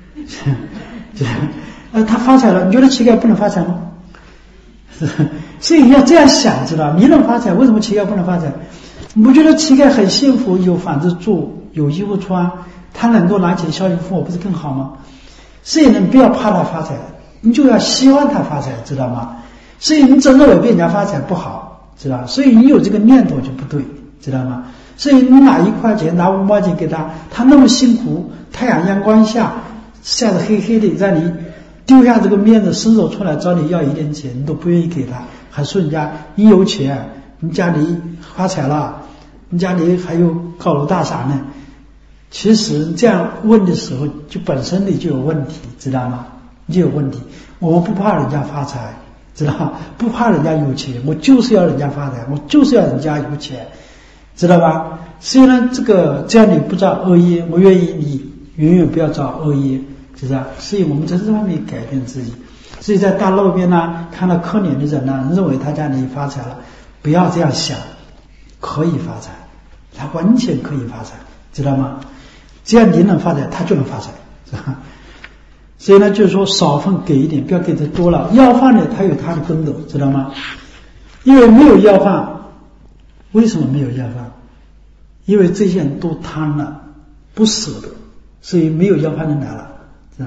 呃，他发财了，你觉得乞丐不能发财吗？所以你要这样想，知道你能发财，为什么乞丐不能发财？你不觉得乞丐很幸福，有房子住，有衣服穿，他能够拿钱孝敬父母，不是更好吗？所以呢，你不要怕他发财，你就要希望他发财，知道吗？所以你总认为被人家发财不好，知道？所以你有这个念头就不对，知道吗？所以你拿一块钱拿五毛钱给他，他那么辛苦，太阳阳光下晒得黑黑的，让你丢下这个面子伸手出来找你要一点钱，你都不愿意给他，还说人家你有钱，你家里发财了，你家里还有高楼大厦呢。其实这样问的时候就本身你就有问题，知道吗？你就有问题。我们不怕人家发财，知道，不怕人家有钱，我就是要人家发财，我就是要人家有钱，知道吧？所以呢，这个这样你不造恶业，我愿意你永远不要造恶业，知道？所以我们在这方面改变自己。所以在大路边呢，看到可怜的人呢，认为他家里发财了，不要这样想，可以发财，他完全可以发财，知道吗？这样你能发财，他就能发财，是吧？所以呢，就是说少份给一点，不要给的多了。要饭的他有他的功德，知道吗？因为没有要饭，为什么没有要饭？因为这些人都贪了，不舍得，所以没有要饭的来了，是吧？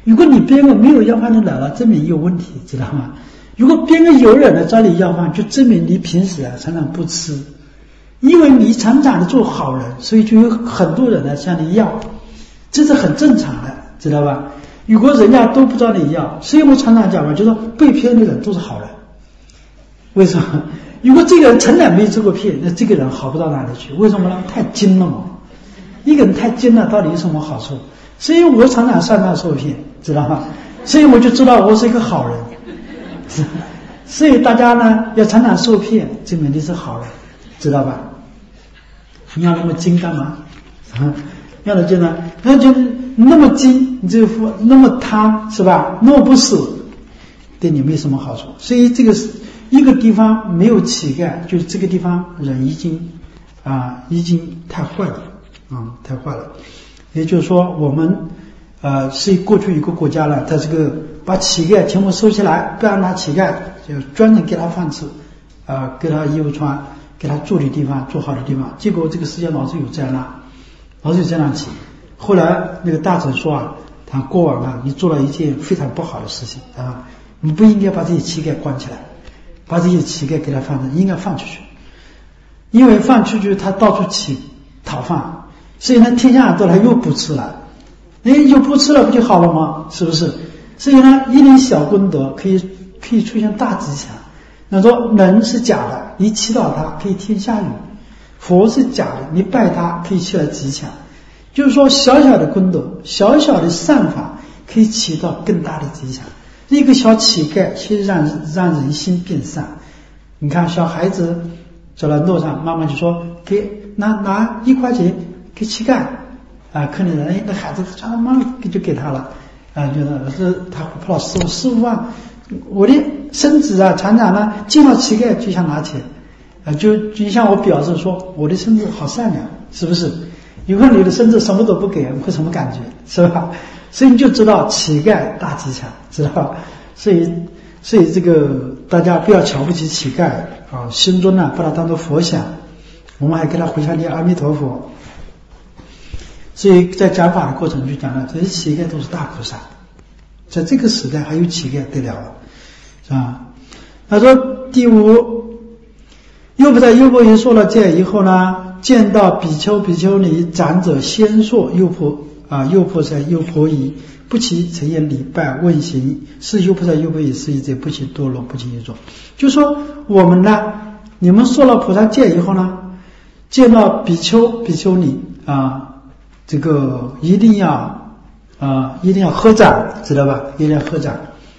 如果你边个没有要饭的来了，证明有问题，知道吗？如果边个有人来找你要饭，就证明你平时啊常常不吃，因为你常常的做好人，所以就有很多人来向你要，这是很正常的，知道吧？如果人家都不找你要，所以我常常讲嘛，就说被骗的人都是好人。为什么？如果这个人从来没受过骗，那这个人好不到哪里去。为什么呢？太精了嘛。一个人太精了，到底有什么好处？所以我常常擅长受骗，知道吗？所以我就知道我是一个好人。所以大家呢要常常受骗，证明你是好人，知道吧？你要那么精干嘛？啊，要的就呢，那就那么精，你这那么贪，是吧？那么不舍，对你没什么好处。所以这个是一个地方没有乞丐，就是这个地方人已经啊已经太坏了啊，太坏了。也就是说，我们呃是过去一个国家了，它这个把乞丐全部收起来，不让他乞丐，就专门给他饭吃，啊、呃，给他衣服穿，给他住的地方，住好的地方。结果这个世界老是有灾难，老是有灾难起。后来那个大臣说啊，他过往啊，你做了一件非常不好的事情啊，你不应该把这些乞丐关起来，把这些乞丐给他放着，应该放出去，因为放出去他到处乞讨饭，所以呢天下都来又不吃了，哎，又不吃了不就好了吗？是不是？所以呢，一点小功德可以可以出现大吉祥。那说人是假的，你祈祷他可以天下雨；佛是假的，你拜他可以起来吉祥。就是说，小小的功德，小小的善法，可以起到更大的吉祥。一个小乞丐，其实让让人心变善。你看，小孩子走在路上，妈妈就说：“给拿拿一块钱给乞丐。”啊，可能哎，那孩子他妈就给他了。啊，觉得是他碰到师傅，师傅啊，我的身子啊，常常呢见到乞丐就想拿钱，啊，就就像我表示说，我的身子好善良，是不是？有可能你的身子什么都不给，会什么感觉，是吧？所以你就知道乞丐大吉祥，知道吧？所以，所以这个大家不要瞧不起乞丐啊，心中呢把它当作佛想，我们还给他回向念阿弥陀佛。所以在讲法的过程就讲了，这些乞丐都是大菩萨，在这个时代还有乞丐得了了，是吧？他说第五，又不在优婆夷说了这以后呢，见到比丘比丘尼长者先说优婆啊优婆塞优婆夷，不其承言礼拜问行，是优婆塞优婆夷是一者，不其堕落不其一种。就说我们呢，你们说了菩萨戒以后呢，见到比丘比丘尼啊。这个一定要啊、呃，一定要合掌，知道吧？一定要合掌。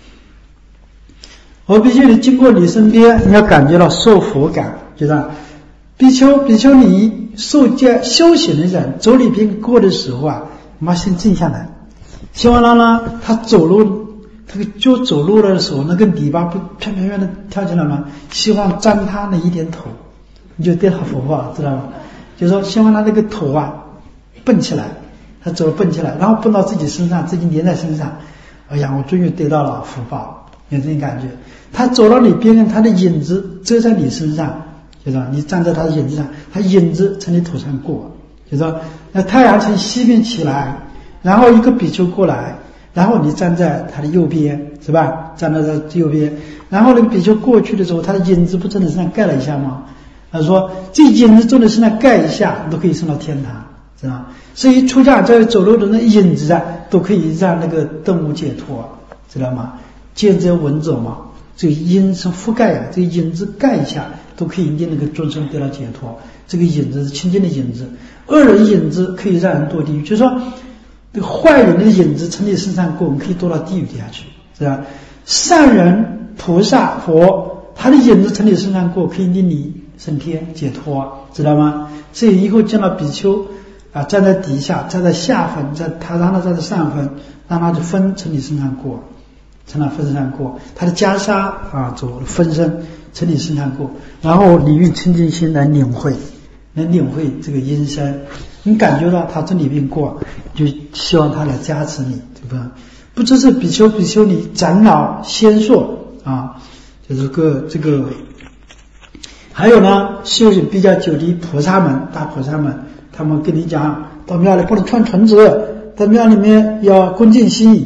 我比丘尼经过你身边，你要感觉到受佛感，就这样。比丘比丘尼受戒修行的人走里边过的时候啊，我们先静下来。希望他呢，他走路，他就走路的时候，那个泥巴不飘飘飘的跳进来吗？希望沾他那一点头，你就得到佛法，知道吗？就说希望他那个头啊。蹦起来，他走蹦起来，然后蹦到自己身上，自己粘在身上。哎呀，我终于得到了福报，有这种感觉。他走到你边上，他的影子遮在你身上，就说你站在他的影子上，他影子从你头上过，就说那太阳从西边起来，然后一个比丘过来，然后你站在他的右边，是吧？站在他右边，然后那个比丘过去的时候，他的影子不在你身上盖了一下吗？他说这影子在你身上盖一下，都可以升到天堂。是吧？所以出家在走路的那影子啊，都可以让那个动物解脱，知道吗？见者闻者嘛，这个因是覆盖啊，这个影子盖一下，都可以令那个众生得到解脱。这个影子是清净的影子，恶人影子可以让人堕地狱，就是说，这个坏人的影子从你身上过，我们可以堕到地狱底下去，是吧？善人菩萨佛，他的影子从你身上过，可以令你升天解脱，知道吗？所以以后见到比丘。啊，站在底下，站在下分，在他让他站在上分，让他的分从你身上过，从他分身上过，他的袈裟啊，走分身从你身上过，然后你用清净心来领会，来领会这个音声，你感觉到他从里面过，就希望他来加持你，对吧？不只是比丘比丘尼长老仙硕啊，就是个这个，还有呢，修行比较久的菩萨们，大菩萨们。他们跟你讲，到庙里不能穿裙子，到庙里面要恭敬心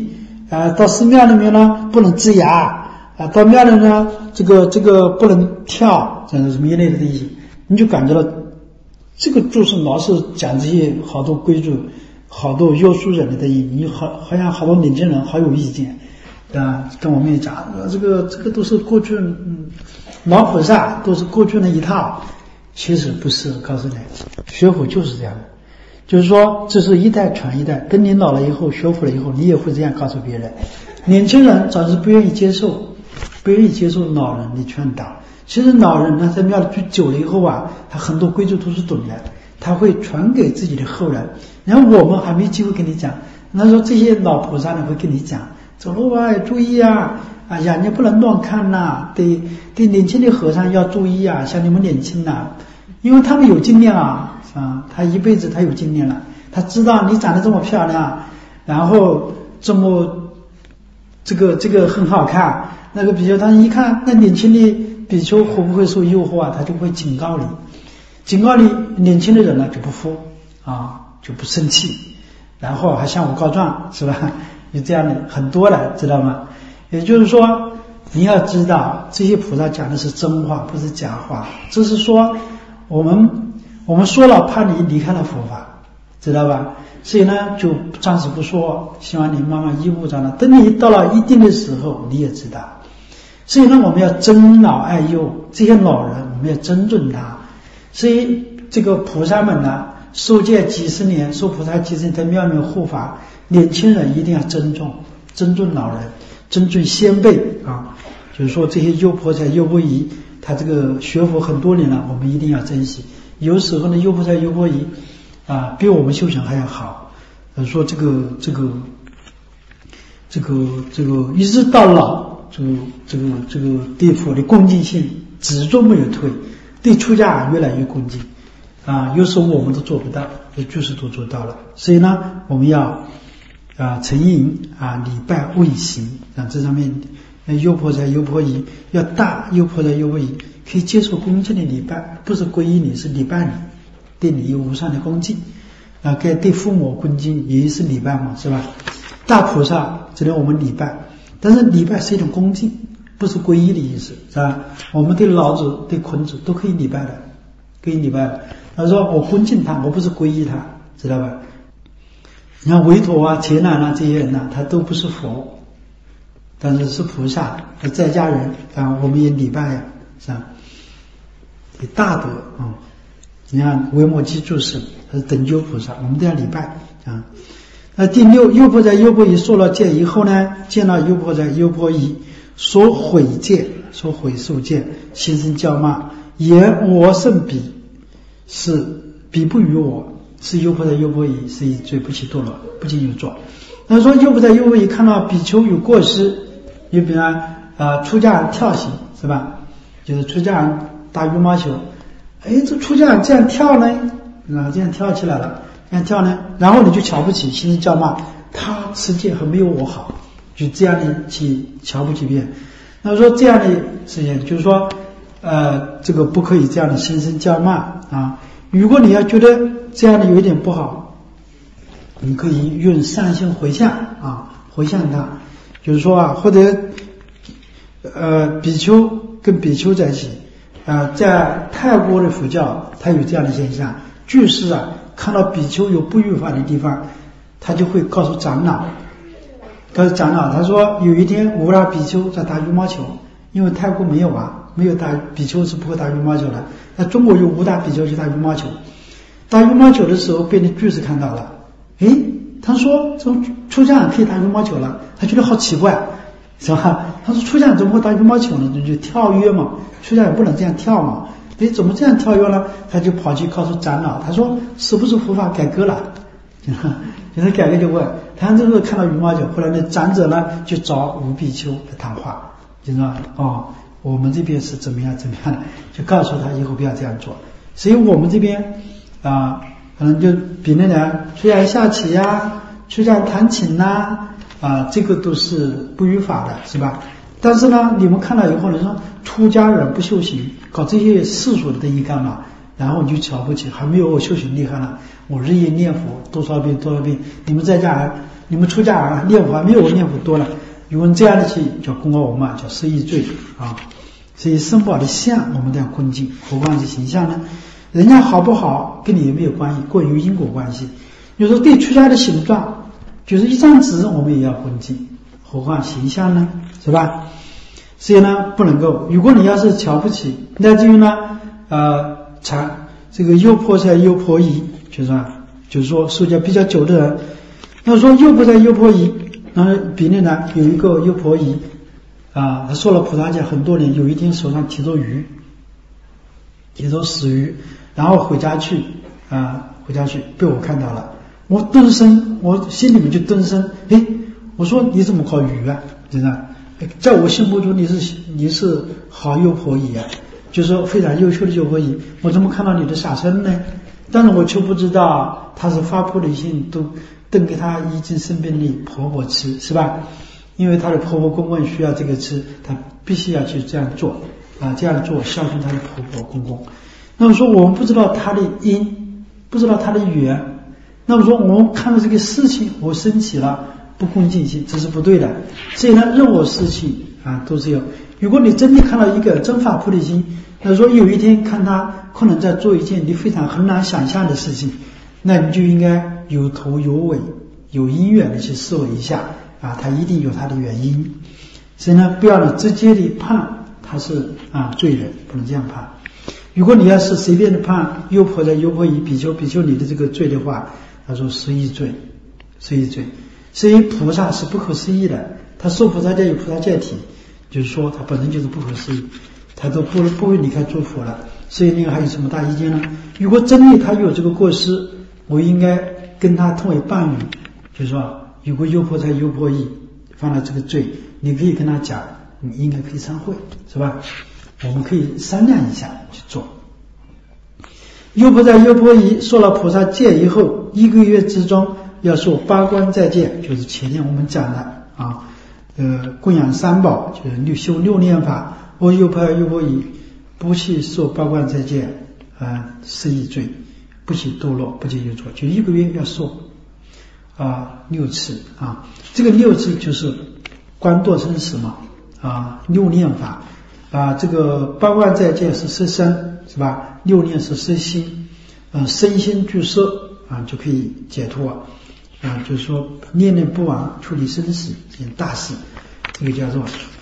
啊，到寺庙里面呢不能呲牙啊，到庙里呢这个这个不能跳，这样什么一类的东西，你就感觉到这个就是老是讲这些好多规矩、好多约束人的东西，你好好像好多年轻人好有意见啊，跟我们也讲，这个这个都是过去嗯老菩萨都是过去那一套，其实不是，告诉你，学佛就是这样的。就是说这是一代传一代，等你老了以后学佛了以后，你也会这样告诉别人。年轻人总是不愿意接受不愿意接受老人的劝导，其实老人呢在庙里住久了以后啊，他很多规矩都是懂的，他会传给自己的后人，然后我们还没机会跟你讲，那时候这些老菩萨呢会跟你讲，走路啊注意啊，啊眼睛不能乱看呐、啊，对对年轻的和尚要注意啊，像你们年轻呐、啊，因为他们有经验啊啊，他一辈子他有经验了，他知道你长得这么漂亮，然后这么这个这个很好看，那个比丘他一看那年轻的比丘会不会受诱惑啊，他就会警告你，警告你，年轻的人呢就不服啊，就不生气，然后还向我告状，是吧？就这样的很多了，知道吗？也就是说你要知道这些菩萨讲的是真话，不是假话，这是说我们我们说了怕你离开了佛法，知道吧？所以呢就暂时不说，希望你慢慢一步长大，等你到了一定的时候你也知道。所以呢我们要尊老爱幼，这些老人我们要尊重他。所以这个菩萨们呢受戒几十年，受菩萨几十年，在庙里面护法，年轻人一定要尊重尊重老人，尊重先辈啊。就是说这些优婆塞优婆夷他这个学佛很多年了，我们一定要珍惜。有时候呢优婆塞优婆夷啊比我们修行还要好，说这个这个这个这个一直到老，这个这个这个对佛的恭敬性始终没有退，对出家越来越恭敬啊，有时候我们都做不到，就是都做到了。所以呢我们要啊承迎啊礼拜未行啊，这上面优婆塞优婆夷要大优婆塞优婆夷可以接受恭敬的礼拜，不是皈依你，是礼拜你，对你有无上的恭敬啊，该对父母恭敬也是礼拜嘛，是吧？大菩萨只能我们礼拜，但是礼拜是一种恭敬，不是皈依的意思，是吧？我们对老子对孔子都可以礼拜的，可以礼拜的。他说我恭敬他，我不是皈依他，知道吧？你看韦陀啊伽蓝啊这些人呢、啊，他都不是佛，但是是菩萨在家人啊，我们也礼拜呀、啊，是吧？有大德啊、嗯，你看维摩诘住持他是等觉菩萨，我们都要礼拜啊。那第六，优婆塞优婆夷受了戒以后呢，见到优婆塞优婆夷所毁戒，所毁受戒，心生骄骂，言我胜彼，是彼不与我，是优婆塞优婆夷是以罪不起堕落，不仅有作。那说优婆塞优婆夷看到比丘有过失，你比方啊出家人跳行，是吧？就是出家人打羽毛球，哎，这出家人这样跳呢，啊，这样跳起来了，这样跳呢，然后你就瞧不起，心生骄骂，他持戒还没有我好，就这样的去瞧不起别人。那说这样的事情，就是说，呃，这个不可以这样的心生骄骂啊。如果你要觉得这样的有一点不好，你可以用善心回向啊，回向他，就是说啊，或者呃，比丘跟比丘在一起。啊，在泰国的佛教，他有这样的现象，居士啊，看到比丘有不御法的地方，他就会告诉长老，告诉长老，他说有一天无拉比丘在打羽毛球，因为泰国没有啊，没有打比丘是不会打羽毛球的，那中国有无大比丘去打羽毛球，打羽毛球的时候被那居士看到了，诶，他说这出家人可以打羽毛球了，他觉得好奇怪。是吧？他说出家人怎么会打羽毛球呢？就跳跃嘛，出家人不能这样跳嘛。诶，怎么这样跳跃呢？他就跑去告诉长老，他说是不是佛法改革了？就是改革就问，他这个看到羽毛球，后来呢长者呢就找五比丘来谈话，就说哦，我们这边是怎么样怎么样的，就告诉他以后不要这样做。所以我们这边啊、呃，可能就比那人出家人下棋呀、啊，出家人弹琴呐、啊。啊，这个都是不于法的，是吧？但是呢，你们看到以后呢，说出家人不修行，搞这些世俗的东西干嘛？ 然后你就瞧不起，还没有我修行厉害了，我日夜念佛多少遍多少遍，你们在家你们出家啊念佛还没有我念佛多了，如果这样的去叫功高我慢，叫失意罪啊。所以身宝的相我们都要恭敬，何况是形象呢？人家好不好跟你也没有关系，过于因果关系。有时候对出家的形状，就是一张纸我们也要恭敬，何况形象呢？是吧？所以呢，不能够。如果你要是瞧不起，那至于呢，呃，禅这个优婆塞、优婆夷，就是说，就是说受教比较久的人，要说优婆塞、优婆夷，然后比例呢有一个优婆夷啊，他受了菩萨戒很多年，有一天手上提着鱼，提着死鱼，然后回家去啊，回家去被我看到了，我顿生，我心里面就顿生，诶，我说你怎么烤鱼啊？真的。在我心目中你是你是好优婆夷啊，就是说非常优秀的优婆夷，我怎么看到你的杀生呢？但是我却不知道他是发菩提心，都炖给他已经生病的婆婆吃，是吧？因为他的婆婆公公需要这个吃，他必须要去这样做啊，这样做孝顺他的婆婆公公。那么说我们不知道他的因，不知道他的缘，那么说我们看到这个事情我生起了不恭敬心，这是不对的。所以呢，任何事情啊都是要，如果你真的看到一个真发菩提心，那说有一天看他可能在做一件你非常很难想象的事情，那你就应该有头有尾有因缘的去思维一下啊，他一定有他的原因。所以呢，不要呢直接的判他是啊罪人，不能这样判。如果你要是随便的判优婆塞、优婆夷、比丘、比丘尼的这个罪的话，他说十一罪，十一罪。所以菩萨是不可思议的，他受菩萨戒有菩萨戒体，就是说他本身就是不可思议，他都不不会离开诸佛了。所以那个还有什么大意见呢？如果真的他有这个过失，我应该跟他同为伴侣，就是说如果优婆塞、优婆夷犯了这个罪，你可以跟他讲，你应该可以忏悔，是吧？我们可以商量一下去做。优婆塞、优婆夷受了菩萨戒以后，一个月之中要受八关斋戒，就是前面我们讲的啊，呃，供养三宝，就是六修六念法。我优婆塞、优婆夷不去受八关斋戒，啊，失意罪，不去堕落，不去有错，就一个月要受啊六次啊，这个六次就是观堕生死嘛啊，六念法啊，这个八关斋戒是摄身是吧？六念是摄心，呃，身心俱摄啊，就可以解脱。啊，就是说念念不忘处理生死这件大事，这个叫做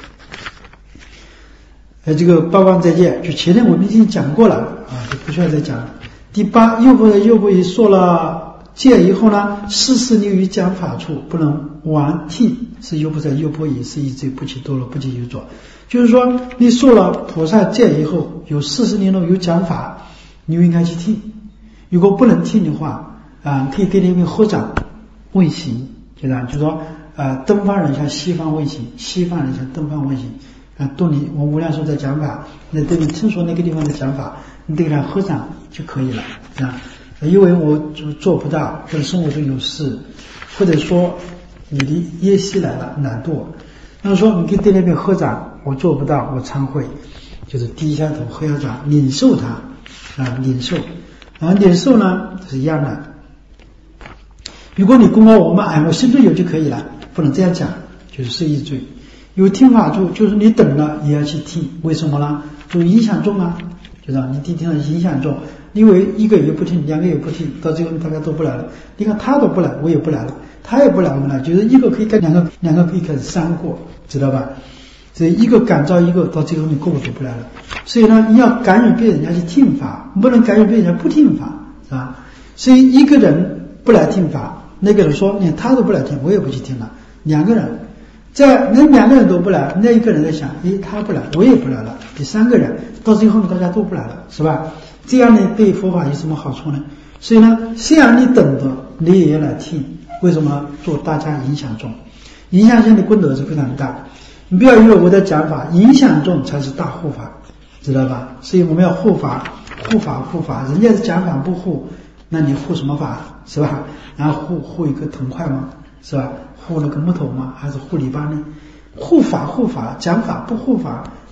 呃这个八关斋戒，就前面我们已经讲过了啊，就不需要再讲了。第八，优婆塞、优婆夷受了戒以后呢，事事留于讲法处，不能妄听，是优婆塞、优婆夷是一罪，不起堕落，不起有作。就是说你受了菩萨戒以后，有四十年中有讲法，你就应该去听。如果不能听的话啊，可以给你们合掌问行，就这样，就说呃，东方人向西方问行，西方人向东方问行。啊，对你我无量寿在讲法，那对你听说那个地方的讲法，你对他合掌就可以了，啊，因为我就做不到，或者生活中有事，或者说你的业习来了懒惰，那么说你可以对那边合掌，我做不到，我忏悔，就是低下头合下掌，领受它啊，领受，然后领受呢是一样的。如果你功高我慢，哎，我心中有就可以了，不能这样讲，就是失意罪。有听法处，就是你等了也要去听，为什么呢？就影响重啊，就是你听听了影响重，因为一个也不听，两个也不听，到最后大家都不来了。你看他都不来，我也不来了，他也不来，我们来，就是一个可以干两个，两个可以开始三过，知道吧？所以一个感召一个，到最后你个个都不来了。所以呢，你要感染别人家去听法，不能感染别人家不听法，是吧？所以一个人不来听法，那个人说连他都不来听，我也不去听了。两个人，在那两个人都不来，那一个人在想，诶，他不来，我也不来了。第三个人到最后大家都不来了，是吧？这样呢，对佛法有什么好处呢？所以呢，虽然你等着，你也要来听，为什么？做大家影响重，影响性的功德是非常大。你不要以为我在讲法，影响重才是大护法，知道吧？所以我们要护法，护法，护法。人家是讲法不护，那你护什么法，是吧？然后护护一个藤块吗？是吧？护那个木头吗？还是护篱笆呢？护法护法，讲法不护法，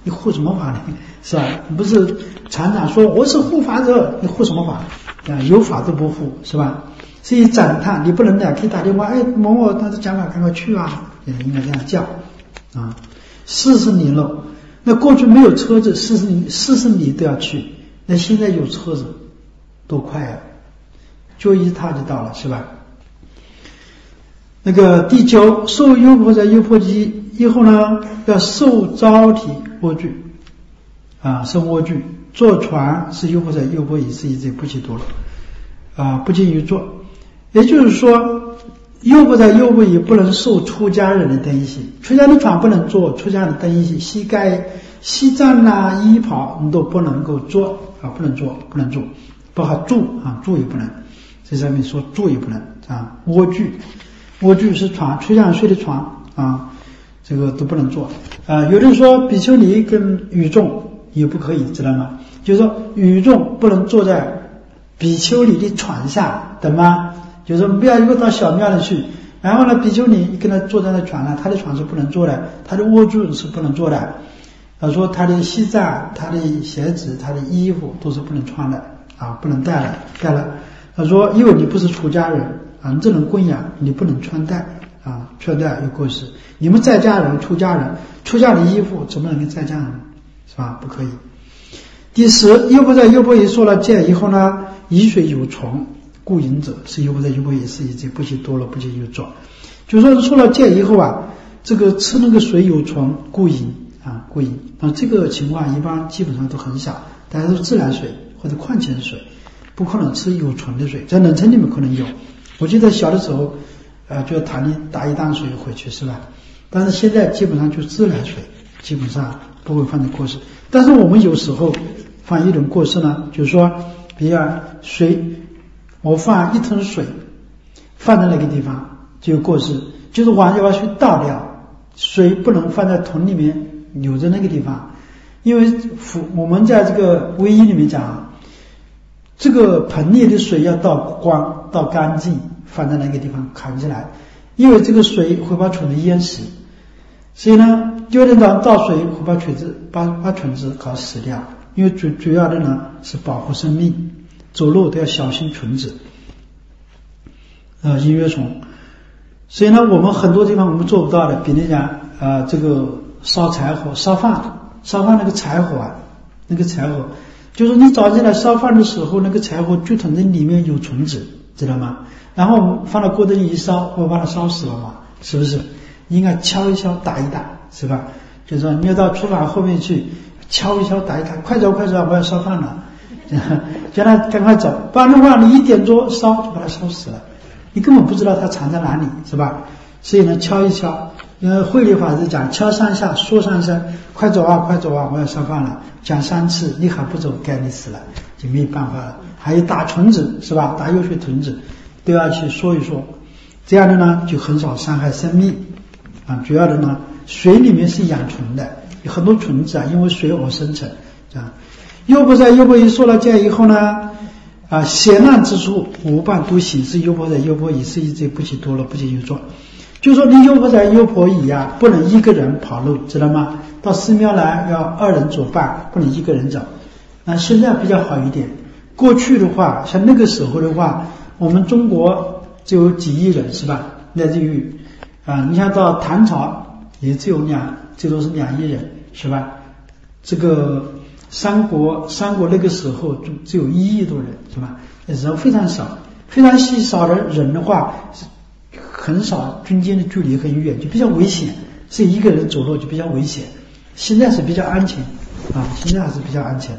你护什么法呢？是吧？你不是常常说我是护法者，你护什么法啊？有法都不护，是吧？所以赞叹你不能的，可以打电话，哎，某某他的讲法赶快去啊，也应该这样叫啊。四十里路，那过去没有车子，四十里四十里都要去，那现在有车子，多快啊！就一踏就到了，是吧？那个第九，受优婆塞优婆夷以后呢，要受招体蜗具啊，受蜗具。坐船是优婆塞优婆夷是一这不起多了啊，不禁于坐。也就是说，优婆塞优婆夷不能受出家人的登系，出家的船不能坐，出家人的登系，膝盖、膝杖啊、衣袍你都不能够坐啊，不能坐，不能坐，包括住啊，住也不能。这上面说住也不能啊，蜗具。蜗具是床，出家人睡的床啊，这个都不能坐啊。有人说比丘尼跟语众也不可以，知道吗？就是说语众不能坐在比丘尼的床下，懂吗？就是说不要一个到小庙里去，然后呢，比丘尼跟他坐在那床上，他的床是不能坐的，他的蜗具是不能坐的。他说他的膝杖、他的鞋子、他的衣服都是不能穿的啊，不能带了，带了。他说因为你不是出家人。啊，你这种供养你不能穿戴啊，穿戴有过失。你们在家人、出家人，出家的衣服怎么能跟在家人是吧？不可以。第十，优婆塞优婆夷受了戒以后呢，饮水有虫，故饮者是优婆塞优婆夷是一这不起多了，不起有种。就说受了戒以后啊，这个吃那个水有虫，故饮啊，故饮啊，这个情况一般基本上都很少，大家都是自来水或者矿泉水，不可能吃有虫的水，在冷城里面可能有。我记得小的时候，呃，就坛里打一担水回去是吧？但是现在基本上就自来水，基本上不会犯的过失。但是我们有时候犯一种过失呢，就是说，比如水，我放一桶水放在那个地方就有过失，就是完全把水倒掉，水不能放在桶里面留在那个地方，因为我们在这个皈依里面讲，这个盆里的水要倒光倒干净，放在那个地方扛起来，因为这个水会把虫子淹死，所以呢，有的人倒水会把虫子把把虫子搞死掉，因为主主要的呢是保护生命，走路都要小心虫子，呃，音乐虫。所以呢，我们很多地方我们做不到的，比如讲呃，这个烧柴火、烧饭、烧饭那个柴火啊，那个柴火。就是你早起来烧饭的时候，那个柴火就桶子里面有虫子，知道吗？然后我们放到锅子里一烧，会把它烧死了嘛？是不是？应该敲一敲，打一打，是吧？就是说你要到厨房后面去敲一敲，打一打，快走快走，我要烧饭了，叫他赶快走，不然的话你一点着烧就把它烧死了，你根本不知道它藏在哪里，是吧？所以呢，敲一敲。呃，慧理法是讲敲三下，说三声，快走啊，快走啊，我要烧饭了。讲三次，你还不走，该你死了，就没办法了。还有打虫子是吧？打有水虫子都要去说一说，这样的呢就很少伤害生命啊。主要的呢，水里面是养虫的，有很多虫子啊，因为水而生成。这样，优婆塞优婆夷受了戒以后呢，啊，险难之处无伴独行，是优婆塞优婆夷是一这不起多了，不起有做。就说你优婆塞优婆夷呀，不能一个人跑路，知道吗？到寺庙来要二人作伴，不能一个人走。那现在比较好一点，过去的话，像那个时候的话，我们中国只有几亿人是吧？乃至于啊，你像到唐朝也只有两，最多是两亿人是吧？这个三国三国那个时候就只有一亿多人是吧？人非常少，非常稀少的人的话是。很少，军间的距离很远，就比较危险，所以一个人走路就比较危险。现在是比较安全啊，现在还是比较安全。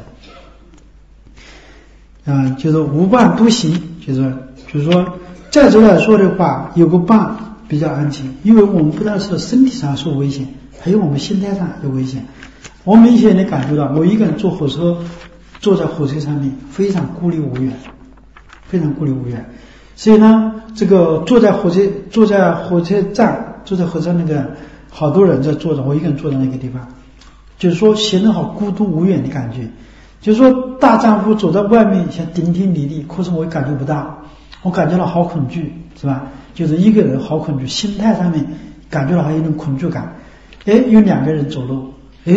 啊，就是无伴独行，就是就是说，再者来说的话，有个伴比较安全，因为我们不但是身体上受危险，还有我们心态上有危险。我明显的感觉到，我一个人坐火车，坐在火车上面，非常孤立无援，非常孤立无援。所以呢，这个坐在火车坐在火车站坐在火车那个好多人在坐着，我一个人坐在那个地方，就是说显得好孤独无援的感觉。就是说大丈夫走在外面想顶天立地，可是我感觉不到，我感觉到好恐惧，是吧？就是一个人好恐惧，心态上面感觉到还有一种恐惧感。哎，有两个人走路，哎，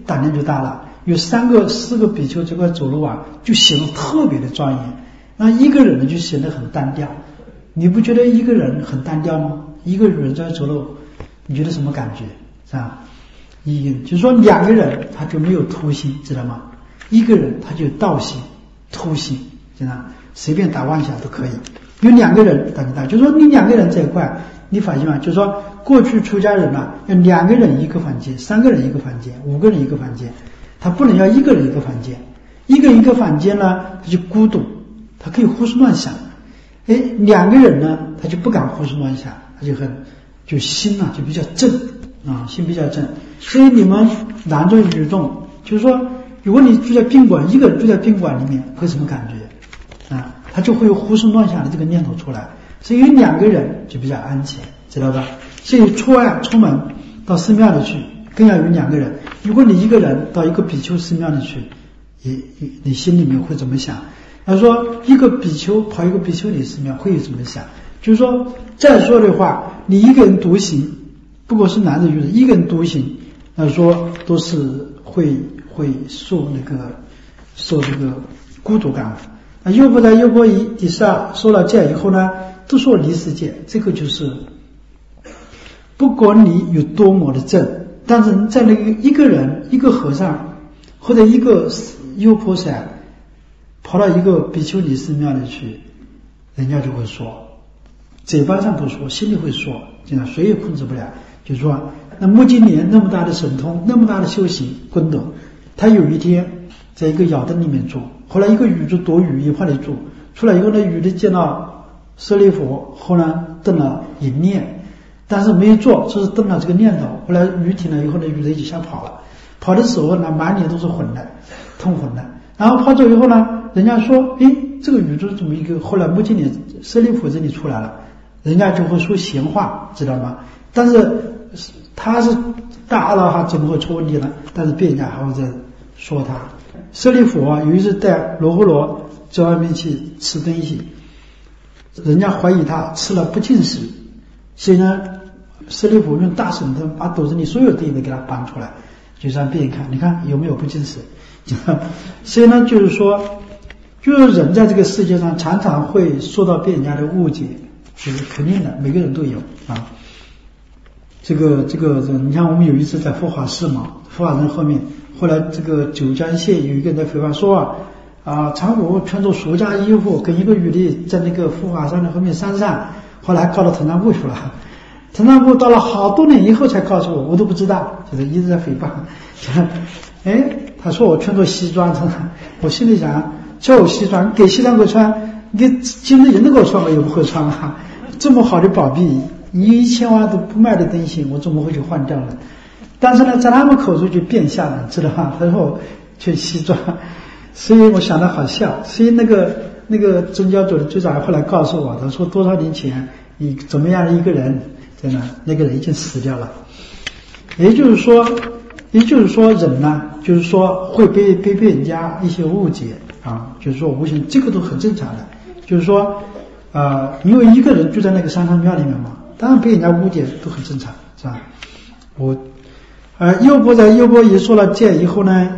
胆量就大了。有三个四个比丘这块走路啊，就显得特别的庄严。那一个人呢，就显得很单调。你不觉得一个人很单调吗？一个人在走路，你觉得什么感觉？是吧？一就是说两个人他就没有突心，知道吗？一个人他就有道心、突心，知道吗？随便打妄想都可以。有两个人胆子大，就是说你两个人这一块，你发现吗？就是说过去出家人啊，要两个人一个房间，三个人一个房间，五个人一个房间，他不能要一个人一个房间。一个人一个房间呢，他就孤独，他可以胡思乱想。哎，两个人呢，他就不敢胡思乱想，他就很就心啊就比较正啊，心比较正。所以你们男众女众，就是说，如果你住在宾馆，一个人住在宾馆里面，会什么感觉啊？他就会有胡思乱想的这个念头出来。所以有两个人就比较安全，知道吧？所以出外出门到寺庙里去，更要有两个人。如果你一个人到一个比丘寺庙里去，你你心里面会怎么想？他说一个比丘跑一个比丘尼寺庙会有怎么想？就是说再说的话，你一个人独行，不过是男的女的，一个人独行，他说都是会会受那个受这个孤独感。啊，优婆塞优婆夷第十二受了戒以后呢，都说离世界，这个就是不管你有多么的正，但是在那个一个人一个和尚或者一个优婆塞跑到一个比丘尼寺庙里去，人家就会说，嘴巴上不说，心里会说，这样谁也控制不了。就是说那目犍连那么大的神通，那么大的修行功德，他有一天在一个窑洞里面住，后来一个雨就躲雨一块里住，出来以后呢，雨就见到舍利弗，后来动了淫念，但是没有做，就是动了这个念头。后来雨停了以后呢，雨就吓跑了，跑的时候呢，满脸都是混的，通混的。然后跑走以后呢，人家说，诶，这个宇宙怎么一个？后来目犍连舍利弗这里出来了，人家就会说闲话，知道吗？但是他是大阿罗汉，怎么会出问题呢？但是被人家还会在说他。舍利弗啊，有一次带罗睺罗在外面去吃东西，人家怀疑他吃了不净食，所以呢，舍利弗用大神通把肚子里所有东西都给他搬出来，就让别人看，你看有没有不净食？所以呢，就是说，就是人在这个世界上常常会受到别人家的误解，这是肯定的，每个人都有啊。这个这个，你看我们有一次在富华寺嘛，富华人后面，后来这个九江县有一个人在诽谤说啊，啊，长谷穿着俗家衣服跟一个女的在那个富华山的后面山上，后来告到藤堂部去了。藤堂部到了好多年以后才告诉我，我都不知道，就是一直在诽谤。哎，他说我穿着西装，我心里想，叫我西装给西装给我穿，你今日人都给我穿，我也不会穿啊。这么好的宝币，你一千万都不卖的东西，我怎么会去换掉呢？但是呢，在他们口中就变相了，知道吧？他说我穿西装，所以我想的好笑。所以那个那个宗教组的组长后来告诉我，他说多少年前你怎么样的一个人，真的那个人已经死掉了。也就是说，也就是说人呢，就是说会被被被人家一些误解啊，就是说无形，这个都很正常的。就是说，呃，因为一个人住在那个山上庙里面嘛，当然被人家误解都很正常，是吧？我。呃，优婆塞优婆夷说了戒以后呢，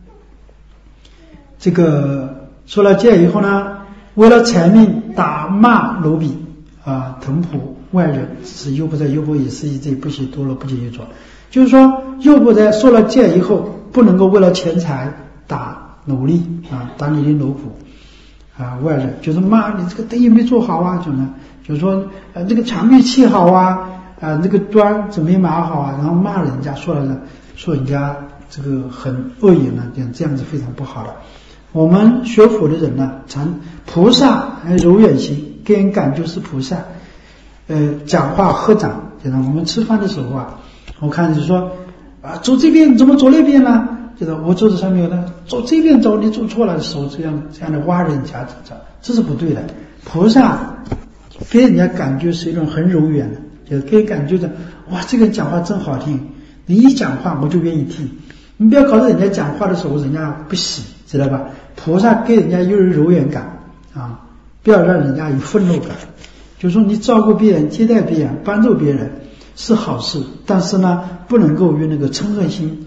这个说了戒以后呢，为了财命打骂奴婢啊，腾仆外人，是优婆塞优婆夷是以这不许多了不许做。就是说，优婆塞说了戒以后，不能够为了钱财打奴隶啊，打你的奴仆啊，外人就是骂你这个东西没做好啊，就呢，就是说呃这个墙壁砌好啊。啊，这个砖怎么没码好啊？然后骂人家，说了说人家这个很恶言呢，这样这样子非常不好了。我们学佛的人呢，常菩萨柔远心，给人感觉是菩萨。呃，讲话合掌，就是我们吃饭的时候啊，我看就是说啊，走这边怎么走那边呢？就是我桌子上面有的，走这边走，你走错了，手这样这样的挖人家，这这是不对的。菩萨给人家感觉是一种很柔远的。就给人感觉着，哇，这个人讲话真好听，你一讲话我就愿意听。你不要搞得人家讲话的时候人家不喜，知道吧？菩萨给人家有柔远感啊，不要让人家有愤怒感。就是说你照顾别人、接待别人、帮助别人是好事，但是呢，不能够有那个嗔恨心，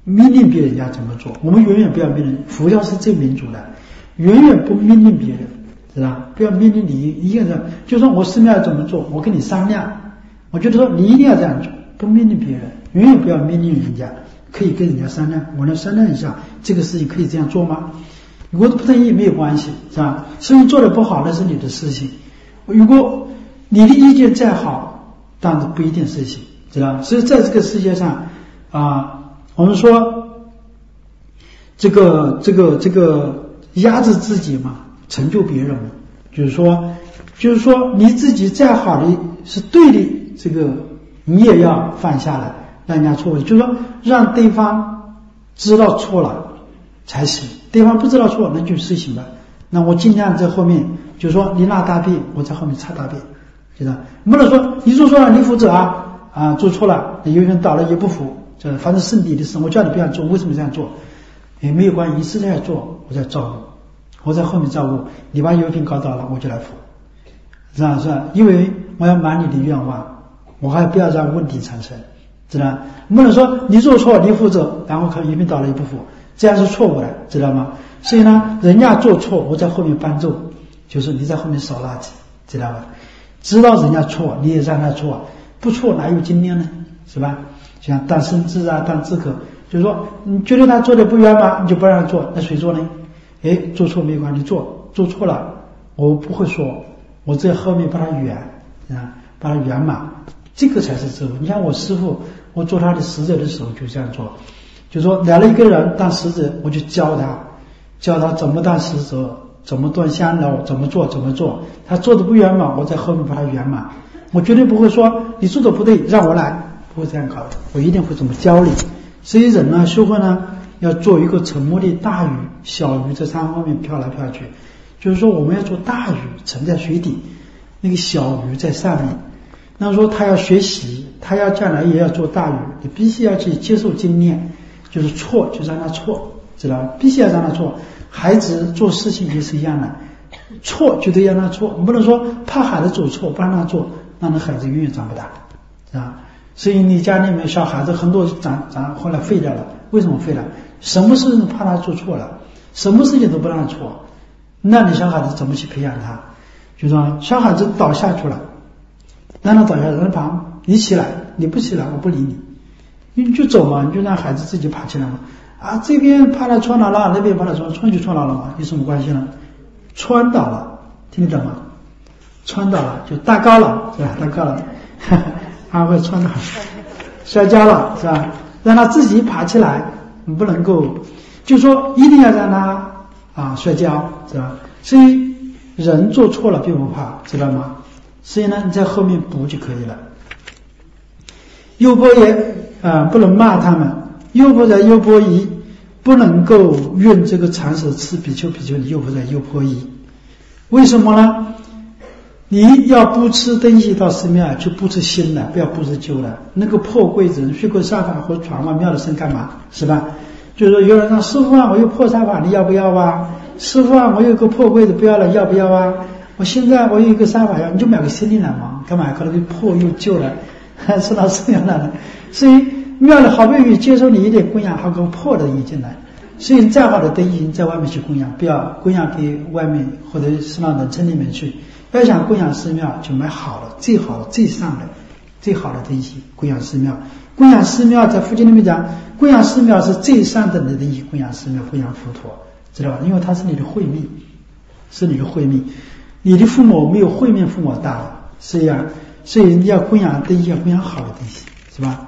命令别人家怎么做，我们永远不要命令。佛教是最民主的，永远不命令别人，知道？不要命令你一个人，就说我寺庙要怎么做，我跟你商量。我觉得说你一定要这样做，不命令别人，永远不要命令人家，可以跟人家商量，我来商量一下这个事情可以这样做吗？如果不同意没有关系，是吧？事情做得不好那是你的事情，如果你的意见再好，但是不一定实行，知道？所以在这个世界上啊，我们说这个这个这个压制自己嘛，成就别人嘛，就是说就是说你自己再好的是对的，这个你也要放下来，让人家错误，就是说让对方知道错了才行，对方不知道错那就实行吧。那我尽量在后面，就是说你拉大便，我在后面擦大便，知道？不能说你做错了你负责啊啊，做错了有人倒了也不服，这反正是你的事，我叫你不要做，为什么这样做？也没有关系，你是这样做，我在照顾，我在后面照顾，你把油瓶搞倒了我就来扶，是吧？是吧？因为我要满你的愿望，我还不要让问题产生，知道？不能说你做错你负责，然后看油瓶倒了也不服，这样是错误的，知道吗？所以呢，人家做错，我在后面帮助，就是你在后面扫垃圾，知道吧？知道人家错，你也让他错，不错哪有经验呢？是吧？像当生智啊，当知可，就是说你觉得他做的不圆满，你就不让他做，那谁做呢？哎，做错没关系，做做错了，我不会说，我在后面把它圆啊，把它圆满，这个才是智慧。你像我师父，我做他的使者的时候就这样做，就说来了一个人当使者，我就教他，教他怎么当使者，怎么断香炉，怎么做怎么做，他做的不圆满，我在后面把它圆满。我绝对不会说你做的不对让我来，不会这样搞的，我一定会怎么教你。所以人呢，修会呢，要做一个沉默的大鱼，小鱼在山后面飘来飘去，就是说我们要做大鱼沉在水底，那个小鱼在上面。那说他要学习，他要将来也要做大鱼，你必须要去接受经验，就是错就让他错，知道吧？必须要让他错。孩子做事情也是一样的，错就得让他错，不能说怕孩子做错不让他做，那那孩子永远长不大，是吧？所以你家里面小孩子很多长长后来废掉了，为什么废了？什么事情怕他做错了，什么事情都不让他错，那你小孩子怎么去培养他？就说小孩子倒下去了，让他倒下，让他爬，你起来，你不起来我不理你，你就走嘛，你就让孩子自己爬起来嘛。啊，这边怕他穿倒了，那边怕他穿，穿就穿倒了嘛，有什么关系呢？穿倒了，听得懂吗？穿倒了就大高了，是吧？大高了，他会穿倒，摔跤了，是吧？让他自己爬起来，你不能够，就说一定要让他啊摔跤，是吧？所以人做错了并不怕，知道吗？所以呢，你在后面补就可以了。优婆也啊、呃，不能骂他们。优婆在优婆夷，不能够用这个长舌吃比丘比丘尼，优婆在优婆夷。为什么呢？你要布施东西到寺庙，就布施新的，不要布施旧的。那个破柜子，学过沙法和传往庙的身干嘛？是吧？就是说有人说师父啊，我有破沙法，你要不要啊？师父啊，我有个破柜子不要了，要不要啊？我现在我有一个沙法要，你就买个新的来嘛，干嘛？搞那个破又旧的，是到寺庙来的，所以庙里好不容易接受你一点供养，还给破的引进来，所以再好的东西在外面去供养，不要供养给外面或者是到人村里面去。要想供养寺庙，就买好的、最好的、最上的、最好的东西供养寺庙。供养寺庙在佛经里面讲，供养寺庙是最上等的东西，供养寺庙、供养佛陀，知道吧？因为它是你的慧命，是你的慧命。你的父母没有慧命父母大了，是呀，所以你要供养东西，要供养好的东西，是吧？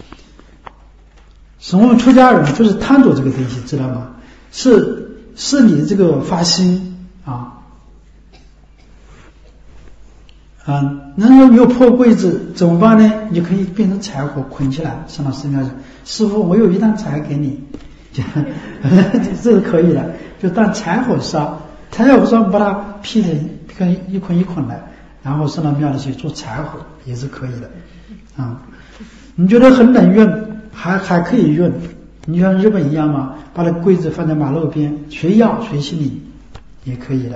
是我们出家人就是贪着这个东西，知道吗？是是你的这个发心啊啊！那有没有破柜子怎么办呢？你可以变成柴火捆起来，上到寺庙上。师父，我有一担柴给你，这是可以的，就当柴火烧。柴火烧把它劈成跟一捆一捆的，然后上到庙里去做柴火也是可以的啊。你觉得很冷用？还还可以用，你像日本一样嘛，把那柜子放在马路边，谁要谁去领也可以的。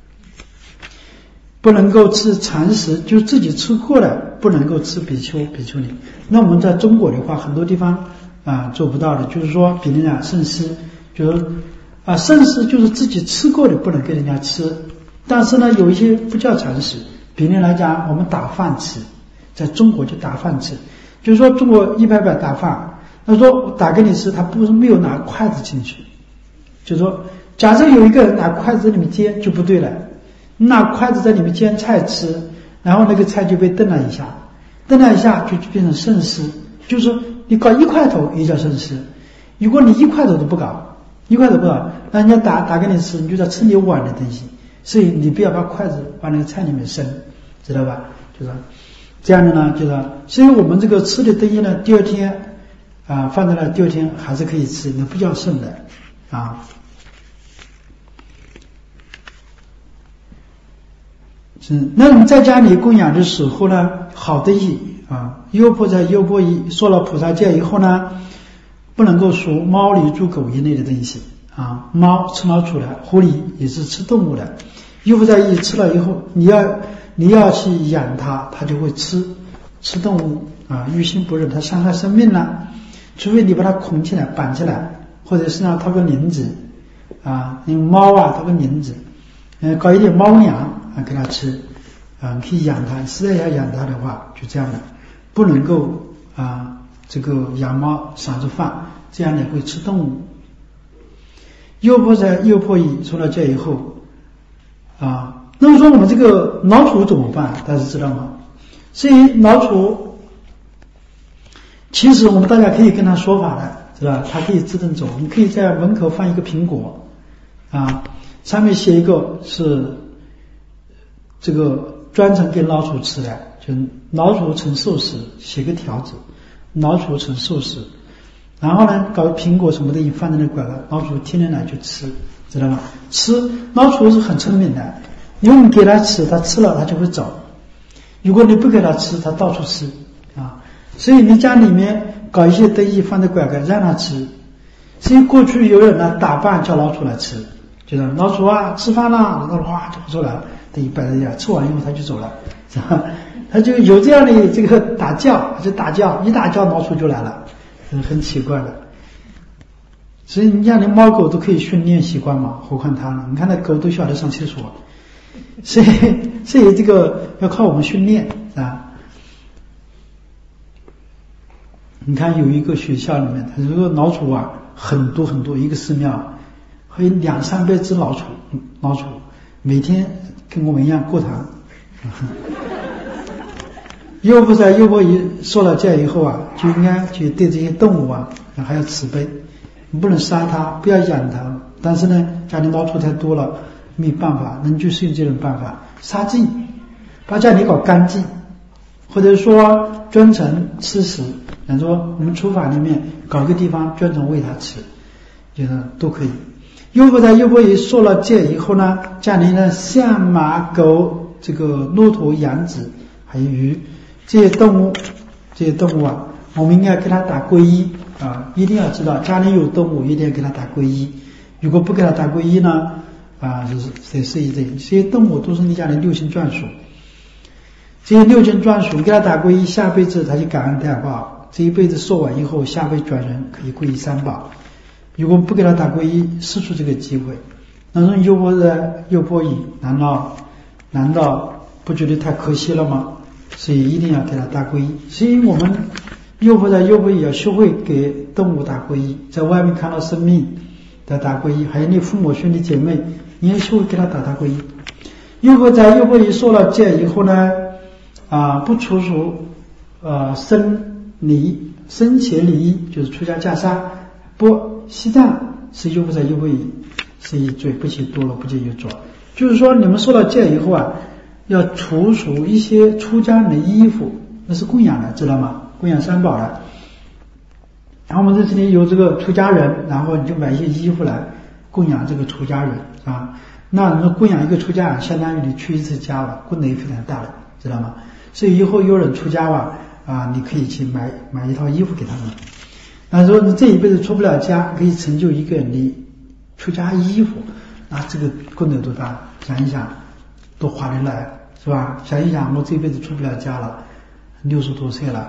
不能够吃常食，就自己吃过了，不能够吃比丘比丘尼。那我们在中国的话，很多地方啊做不到的。就是说比人家慎思，就是啊慎思就是自己吃过的不能给人家吃，但是呢有一些不叫诚实。比如来讲，我们打饭吃，在中国就打饭吃，就是说中国一百百打饭，他说我打给你吃，他不是没有拿筷子进去，就是说假设有一个人拿筷子在里面煎就不对了，你拿筷子在里面煎菜吃，然后那个菜就被炖了一下，炖了一下就变成剩食，就是说你搞一块头也叫剩食。如果你一块头都不搞，一块头不搞，那人家打打给你吃，你就在吃你碗的东西，所以你不要把筷子往那个菜里面伸，知道吧？就是这样的呢，就是所以我们这个吃的东西呢，第二天啊放在那，第二天还是可以吃，那不叫剩的啊。是，那我们在家里供养的时候呢，好东西啊，优婆塞优婆夷说了菩萨戒以后呢，不能够属猫狸猪狗一类的东西啊，猫吃老鼠的，狐狸也是吃动物的。优婆塞一吃了以后，你要你要去养它，它就会吃吃动物啊，于心不忍，它伤害生命了。除非你把它捆起来绑起来，或者是让它个铃子啊，因为猫啊它个铃子，嗯，搞一点猫粮啊给它吃啊，可以养它。实在要养它的话，就这样的，不能够啊这个养猫赏着饭，这样呢会吃动物。优婆塞优婆夷说了这以后啊，那么说我们这个老鼠怎么办？大家知道吗？所以老鼠其实我们大家可以跟他说法的，是吧？他可以自动走，你可以在门口放一个苹果啊，上面写一个是这个专程给老鼠吃的，就老鼠成寿司，写个条子，老鼠成寿司，然后呢搞苹果什么东西放在那拐了，老鼠天天来就吃，知道吗？吃老鼠是很聪明的，如果你给它吃，它吃了它就会走，如果你不给它吃，它到处吃啊。所以你家里面搞一些东西放在拐拐让它吃。所以过去有人呢打扮叫老鼠来吃，就是老鼠啊吃饭了，然后哗就不出来了，等于摆在家，吃完以后它就走了，是吧？它就有这样的这个打叫，就打叫，一打叫老鼠就来了，很奇怪的。所以你家的猫狗都可以训练习惯嘛，何况它呢？你看那狗都晓得上厕所，所以所以这个要靠我们训练啊。你看有一个学校里面，它这个老鼠啊很多很多，一个寺庙还有两三百只老鼠，老鼠每天跟我们一样过堂。优婆塞优婆夷说了这以后啊，就应该去对这些动物啊还要慈悲，你不能杀它，不要养它。但是呢，家里老鼠太多了，没办法，那就是用这种办法，杀净，把家里搞干净，或者说专程吃食。比如说我们厨房里面搞个地方专程喂它吃，觉得都可以。优婆塞优婆夷说了戒以后呢，家里呢象马狗这个骆驼羊子还有鱼这些动物，这些动物啊，我们应该给它打皈依啊，一定要知道家里有动物一定要给它打皈依。如果不给它打皈依呢啊，就是得是一这这些动物都是你家的六亲眷属，这些六亲眷属给它打皈依，下辈子他就感恩戴报。这一辈子受完以后，下辈转人可以皈依三宝。如果不给他打皈依，失去这个机会，那种优婆塞优婆夷难道难道不觉得太可惜了吗？所以一定要给他打皈依。所以我们优婆塞优婆夷要学会给动物打皈依，在外面看到生命的打皈依，还有你父母兄弟姐妹，你也学会给他打打皈依。优婆塞优婆夷说了戒以后呢，啊，不除属呃生礼生前礼仪，就是出家袈裟，不西藏是优婆塞优婆夷是一罪，不起多了不计有左。就是说你们受了戒以后啊，要除属一些出家人的衣服，那是供养的，知道吗？供养三宝的。然后我们这里有这个出家人，然后你就买一些衣服来供养这个出家人啊。那你说供养一个出家人，相当于你去一次家了，功德也非常大的，知道吗？所以以后有人出家吧啊，你可以去买买一套衣服给他们。那说你这一辈子出不了家，可以成就一个人的出家衣服，那这个功德多大？想一想，多划得来，是吧？想一想，我这一辈子出不了家了，六十多岁了，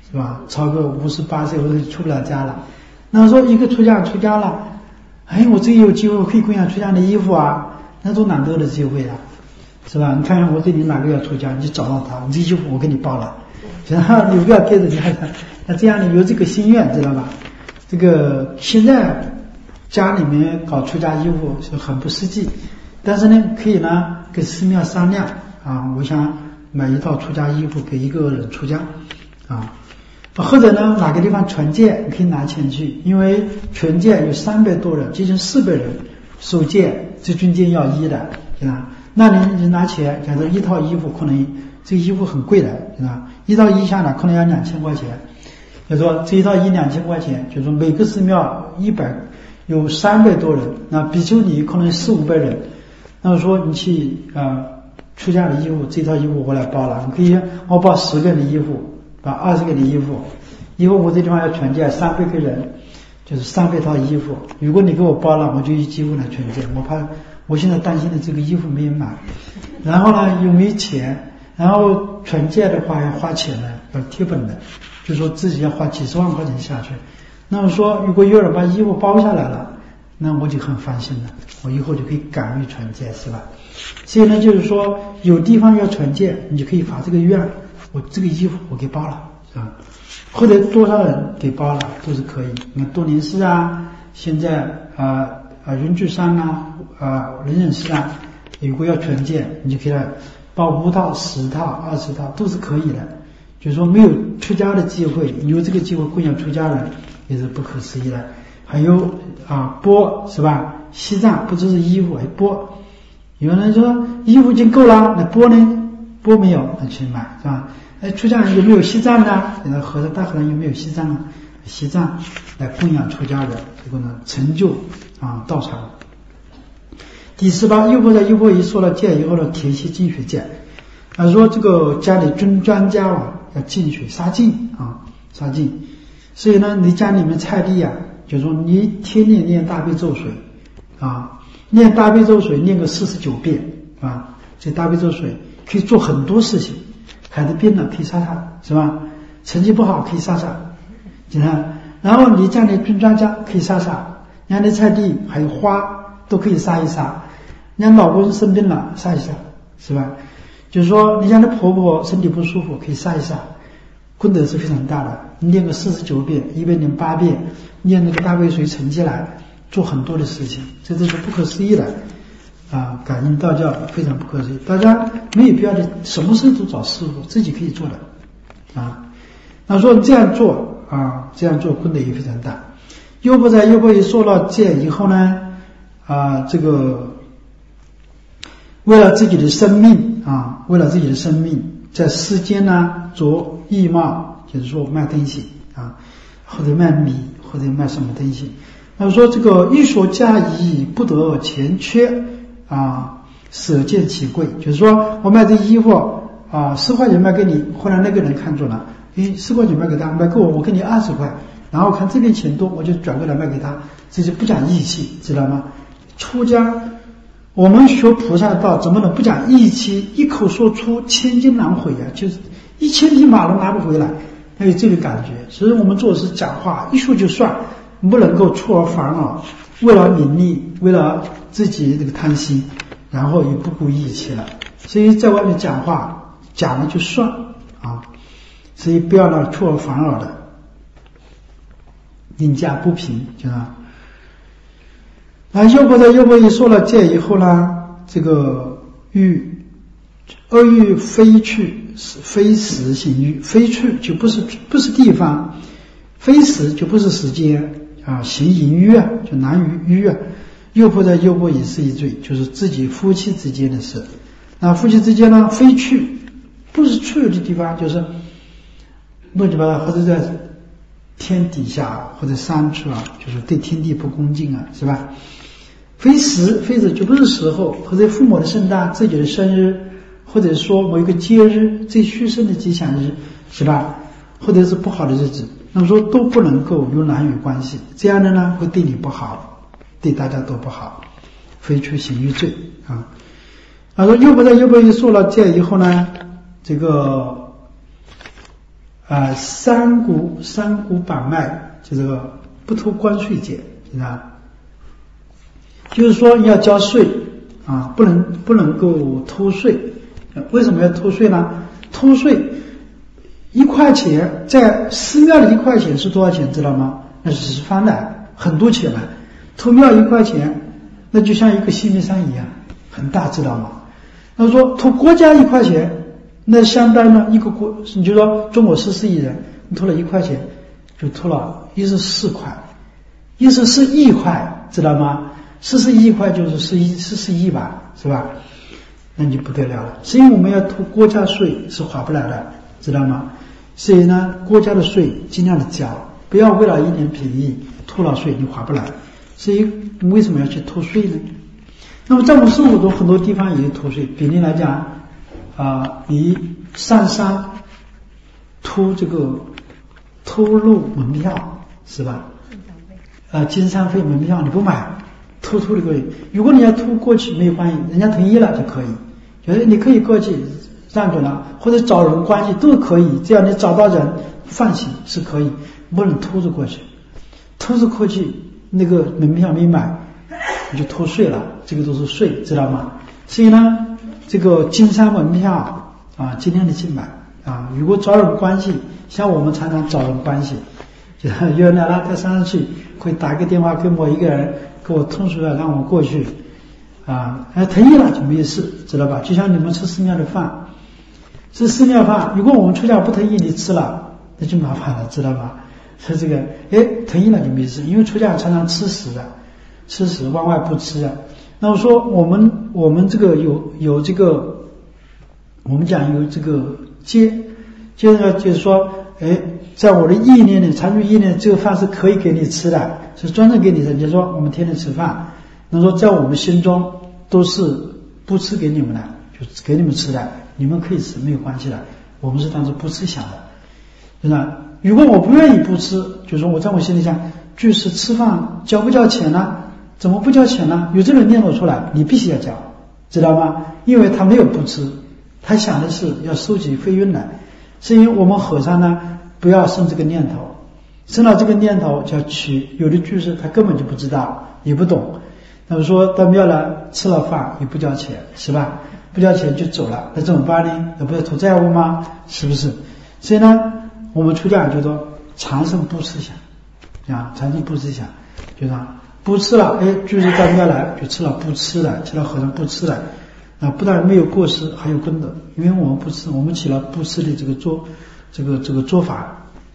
是吧？超过五十八岁或者出不了家了。那说一个出家出家了，哎，我这里有机会可以供养出家的衣服啊，那多难得的机会啊，是吧？你看看我这里哪个要出家，你就找到他，你这衣服我给你包了，然后你不要贴着家的，那这样你有这个心愿，知道吧？这个现在家里面搞出家衣服是很不实际，但是呢，可以呢跟寺庙商量啊，我想买一套出家衣服给一个人出家啊，或者呢哪个地方传戒，你可以拿钱去，因为传戒有三百多人，接近四百人受戒，这军戒要一的，对吧？那你你拿钱，假如一套衣服可能这个衣服很贵的，对吧？一套衣下来可能要两千块钱，就说这一套衣两千块钱，就说每个寺庙一百有三百多人，那比丘尼可能四五百人，那么说你去呃出家的衣服，这套衣服我来包了，你可以我包十个人的衣服，把二十个人的衣服，因为我这地方要传戒三百个人，就是三百套衣服，如果你给我包了，我就以几乎来传戒，我怕我现在担心的这个衣服没有买，然后呢又没钱，然后传戒的话要花钱的，要贴本的，就说自己要花几十万块钱下去。那么说如果有人把衣服包下来了，那我就很放心了，我以后就可以敢于传戒，是吧？所以呢就是说有地方要传戒，你就可以发这个愿，我这个衣服我给包了，是吧？或者多少人给包了都是可以。你看多年寺啊，现在啊啊云聚山啊啊人人寺啊，如果要传戒，你就给他包五套十套二十套都是可以的。就是说没有出家的机会，你有这个机会供养出家人也是不可思议的。还有啊钵，是吧？西藏不只是衣服，还钵。有人说衣服已经够了，那钵呢？钵没有，那去买，是吧？哎，出家人有没有西藏呢？现在和尚大和尚有没有西藏呢？西藏来供养出家人，这个呢成就啊道场。第十八，优婆塞优婆夷说了戒以后呢，田西净学戒。啊，说这个家里尊专家啊，要净水杀净啊，杀净。所以呢，你家里面菜地啊，就说你天天念大悲咒水啊，念大悲咒水念个四十九遍啊，这大悲咒水可以做很多事情。孩子病了可以杀杀，是吧？成绩不好可以杀杀，你看。然后你家里尊专家可以杀杀，人家的菜地还有花都可以杀一杀，人家老公生病了杀一杀，是吧？就是说你家的婆婆身体不舒服可以杀一杀，功德是非常大的。你念个四十九遍一百零八遍，念那个大悲水盛起来，做很多的事情，这都是不可思议的啊！感应道教非常不可思议，大家没有必要的什么事都找师傅，自己可以做的啊。那说这样做啊，这样做功德也非常大。优婆塞优婆夷受了戒以后呢，啊，这个为了自己的生命啊，为了自己的生命，在世间呢做义贸，就是说卖东西啊，或者卖米，或者卖什么东西。那说这个欲所加以不得钱缺啊，舍见其贵，就是说我卖这衣服啊，十块钱卖给你，后来那个人看中了，诶，十块钱卖给他，卖给我，我给你二十块，然后看这边钱多，我就转过来卖给他，这就不讲义气，知道吗？出家，我们学菩萨道怎么能不讲义气？一口说出千金难回啊，就是一千匹马都拿不回来，还有这个感觉。所以我们做事讲话一说就算，不能够出尔反尔，为了名利，为了自己这个贪心，然后也不顾义气了。所以在外面讲话讲了就算啊，所以不要让出尔反尔的，宁价不平，知道吗？啊，优婆塞优婆夷说了戒以后呢，这个欲恶欲非去，非时行欲，非去就不是不是地方，非时就不是时间啊，行淫欲啊，就难于欲啊。优婆塞优婆夷是一罪，就是自己夫妻之间的事。那夫妻之间呢，非去不是去的地方，就是乱七八糟，或者在天底下或者山处啊，就是对天地不恭敬啊，是吧？非时，非时就不是时候，或者父母的圣诞、自己的生日，或者说某一个节日、最虚生的吉祥日，是吧？或者是不好的日子，那么说都不能够有男女关系，这样的呢会对你不好，对大家都不好，非去行欲罪啊。他说优婆塞优婆夷受了戒以后呢，这个啊、呃、三股三股板脉，就这个不偷关税戒，知道？就是说要交税啊，不能不能够偷税。为什么要偷税呢？偷税一块钱，在寺庙里一块钱是多少钱，知道吗？那是十方的，很多钱了。偷庙一块钱，那就像一个西密山一样，很大，知道吗？那说偷国家一块钱，那相当于一个国，你就说中国十四亿人，你偷了一块钱，就偷了一十四块，一十四亿块，知道吗？十四亿块就是十一十四亿吧，是吧？那就不得了了。所以我们要偷国家税是划不来的，知道吗？所以呢，国家的税尽量的交，不要为了一点便宜偷了税，你划不来。所以为什么要去偷税呢？那么在我们生活中很多地方也有偷税，比例来讲啊、呃，你上山偷这个偷入门票是吧？呃，经商费门票你不买，偷偷的过去。如果你要偷过去没有关系，人家同意了就可以，就是你可以过去让准了，或者找人关系都可以，只要你找到人放行是可以，不能偷着过去。偷着过去那个门票没买，你就偷税了，这个都是税，知道吗？所以呢，这个经商门票啊，尽量的去买啊。如果找人关系，像我们常常找人关系，就有人来了，他上去会打个电话给某一个人，给我通知了让我过去啊，他同意了就没事，知道吧？就像你们吃寺庙的饭，吃寺庙饭，如果我们出家不同意你吃了，那就麻烦了，知道吧？是这个，哎，同意了就没事，因为出家常常吃食的，吃食往外不吃啊。那我说我们我们这个有有这个，我们讲有这个戒，接着就是说，哎，在我的意念里，常住意念，这个饭是可以给你吃的，是专门给你的。就是说我们天天吃饭，那说在我们心中都是不吃给你们的，就给你们吃的，你们可以吃没有关系的，我们是当做不吃想的，对吧？如果我不愿意不吃，就是说我在我心里想，就是吃饭交不交钱呢？怎么不交钱呢？有这种念头出来，你必须要交，知道吗？因为他没有不吃，他想的是要收集费用来。所以我们和尚呢，不要生这个念头，生了这个念头就要取。有的居士他根本就不知道，也不懂，那么说到庙来吃了饭也不交钱，是吧？不交钱就走了，那怎么办呢？那不是投债务吗？是不是？所以呢，我们出家就说长生不吃想啊，长生不吃想，就说不吃了，哎，就是到庙来就吃了不吃了，吃了和尚不吃了啊，不但没有过失，还有功德，因为我们不吃，我们起了不吃的这个做这个这个做法。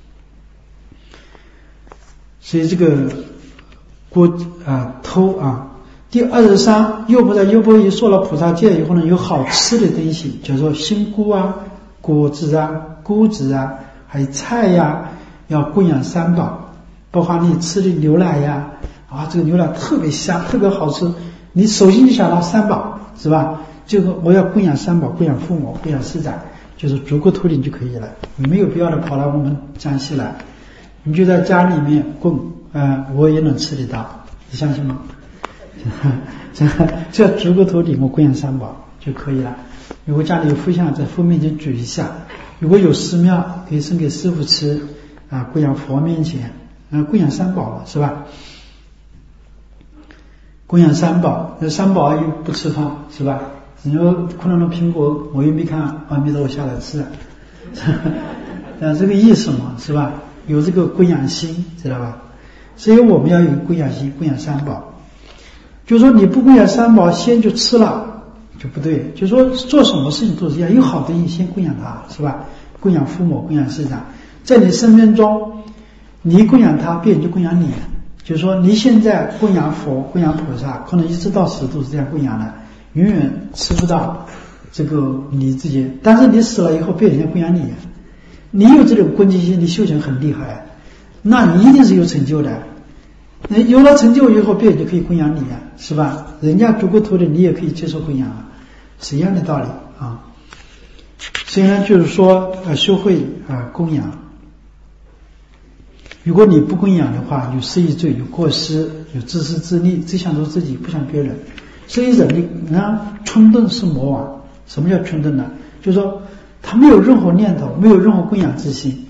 所以这个过啊偷啊。第二十三，又不在优波夷说了菩萨戒以后呢，有好吃的东西，叫做香菇啊、果子啊、菇子啊，还有菜呀，要供养三宝，包括你吃的牛奶呀，啊，这个牛奶特别香，特别好吃，你首先就想到三宝，是吧？这个我要供养三宝，供养父母，供养师长，就是足够头顶就可以了，你没有必要的跑到我们江西来，你就在家里面供，呃，我也能吃得到，你相信吗？这这足够头顶，我供养三宝就可以了。如果家里有佛像，在佛面前举一下；如果有寺庙，可以送给师父吃啊，供养佛面前，啊，供养三宝了，是吧？供养三宝，那三宝又不吃饭，是吧？你说困难的苹果，我又没看阿弥陀佛下来吃，啊，这个意思嘛，是吧？有这个供养心，知道吧？所以我们要有供养心，供养三宝。就是说你不供养三宝，先就吃了就不对。就是说做什么事情都是一样，有好东西先供养他，是吧？供养父母，供养师长，在你生命中，你供养他，别人就供养你。就是说你现在供养佛、供养菩萨，可能一直到死都是这样供养的，永远吃不到这个你自己。但是你死了以后，别人要供养你，你有这种恭敬心，你修行很厉害，那你一定是有成就的。有了成就以后，别人就可以供养你啊，是吧？人家足够头的，你也可以接受供养啊，是一样的道理啊。所以呢，就是说，呃，修会啊、呃，供养。如果你不供养的话，有失义罪，有过失，有自私自利，只想着自己，不想别人。所以人的啊，忖度是魔王。什么叫忖度呢？就是说他没有任何念头，没有任何供养之心，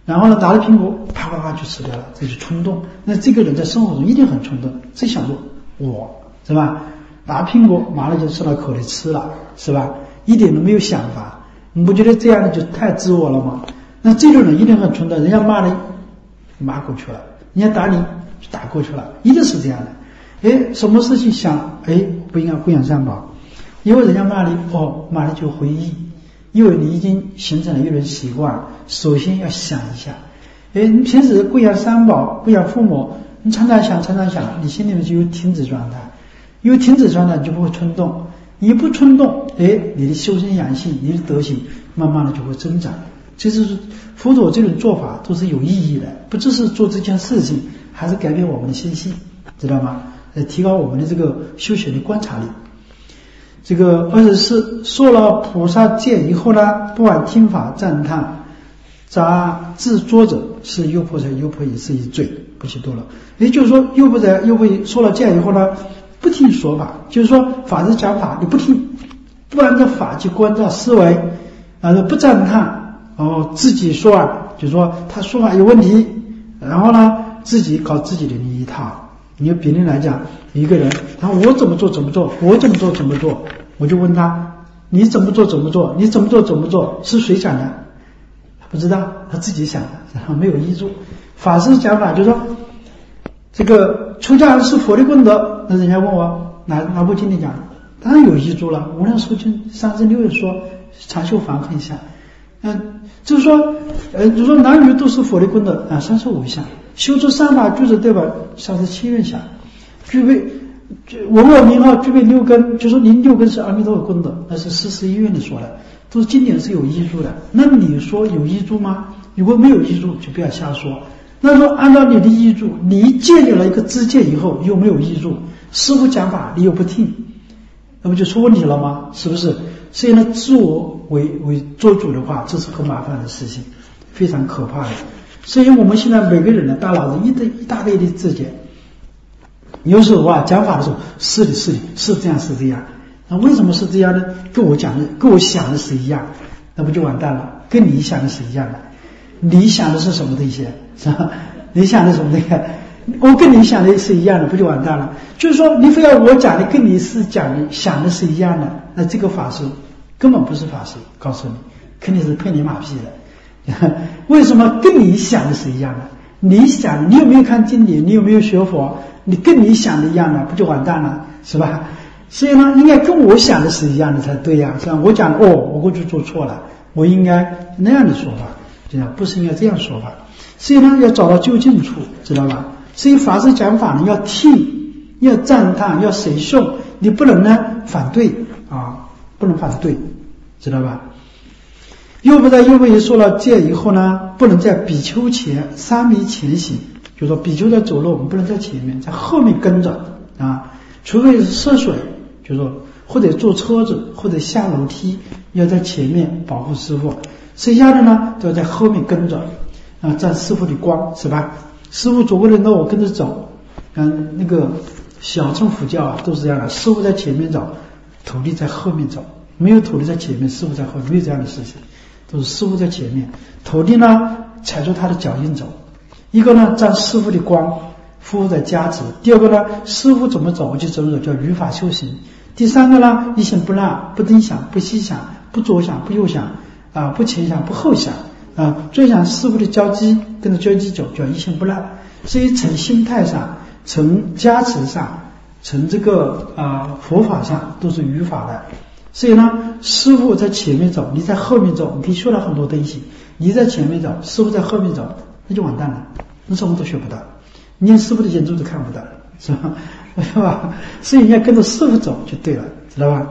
然后呢拿了苹果啪啪啪就吃掉了，这就冲动。那这个人在生活中一定很冲动，只想着我是吧？拿苹果马上就吃到口里吃了，是吧？一点都没有想法。你不觉得这样的就太自我了吗？那这种人一定很冲动，人家骂你骂过去了，人家打你就打过去了，一定是这样的。哎，什么事情想哎不应该供养三宝，因为人家骂你哦，骂你就回忆，因为你已经形成了一种习惯。首先要想一下，哎，你平时供养三宝供养父母，你常常想常常想，你心里面就有停止状态，因为停止状态你就不会冲动，你不冲动，哎，你的修身养性你的德行慢慢的就会增长。其实佛陀这种做法都是有意义的，不只是做这件事情，还是改变我们的心性，知道吗？呃，提高我们的这个修行的观察力。这个二十四说了菩萨戒以后呢，不管听法赞叹，杂自作者是优婆塞优婆夷是一罪，不起多了。也就是说，优婆塞优婆夷说了戒以后呢，不听说法，就是说法师讲法你不听，不按照法去关照思维，啊，不赞叹，哦，自己说啊，就是说他说法有问题，然后呢，自己搞自己的那一套。你就比例来讲，一个人，他说我怎么做怎么做，我怎么做怎么做，我就问他，你怎么做怎么做，你怎么做怎么做，是谁讲的？他不知道，他自己想的，然后没有依据。法师讲法就是说，这个出家人是佛的功德，那人家问我哪哪部经里讲，当然有依据了。无量寿经三十六也说，长袖凡很下，嗯，就是说，呃，就是说男女都是佛的功德啊，三十五项。修持三法具足对吧？三十七愿下，具备文我名号，具备六根，就说您六根是阿弥陀佛功德，那是四十一愿里说的，都是经典是有依据的。那你说有依据吗？如果没有依据，就不要瞎说。那说按照你的依据，你建立了一个知见以后，又没有依据，师父讲法你又不听，那不就出问题了吗？是不是？所以呢，自我为为做主的话，这是很麻烦的事情，非常可怕的。所以我们现在每个人的大脑子一堆一大堆的自见，有时候啊讲法的时候是的是的是这样是这样，那为什么是这样呢？跟我讲的跟我想的是一样，那不就完蛋了？跟你想的是一样的，你想的是什么东西是吧？你想的什么那个，我跟你想的是一样的，不就完蛋了？就是说你非要我讲的跟你是讲的想的是一样的，那这个法师根本不是法师，告诉你肯定是骗你马屁的。为什么跟你想的是一样的？你想，你有没有看经典？你有没有学佛？你跟你想的一样的，不就完蛋了，是吧？所以呢，应该跟我想的是一样的才对呀。像我讲，哦，我过去做错了，我应该那样的说法，这样不是应该这样说法。所以呢，要找到究竟处，知道吧？所以法师讲法呢，要听，要赞叹，要随顺，你不能呢反对啊，不能反对，知道吧？又不在又不也说了戒以后呢，不能在比丘前三米前行，就是说比丘在走路，我们不能在前面，在后面跟着啊，除非是涉水，就是说或者坐车子或者下楼梯，要在前面保护师父，剩下的呢都要在后面跟着啊，占师父的光，是吧？师父走过来，那我跟着走，嗯，那个小乘佛教啊都是这样的，师父在前面走，徒弟在后面走，没有徒弟在前面，师父在后面，没有这样的事情。都是师父在前面，徒弟呢踩住他的脚印走。一个呢沾师父的光，父在加持；第二个呢，师父怎么走我就怎么走，叫语法修行；第三个呢，一心不乱，不东想，不西想，不左想，不右想啊，不前想，不后想啊，最想师父的交际，跟着交际走，叫一心不乱。所以从心态上，从加持上，从这个啊佛法上都是语法的。所以呢，师父在前面走，你在后面走，你可以学到很多东西。你在前面走，师父在后面走，那就完蛋了，那什么都学不到，你连师父的眼珠都看不到，是吧？是吧？所以你要跟着师父走就对了，知道吧？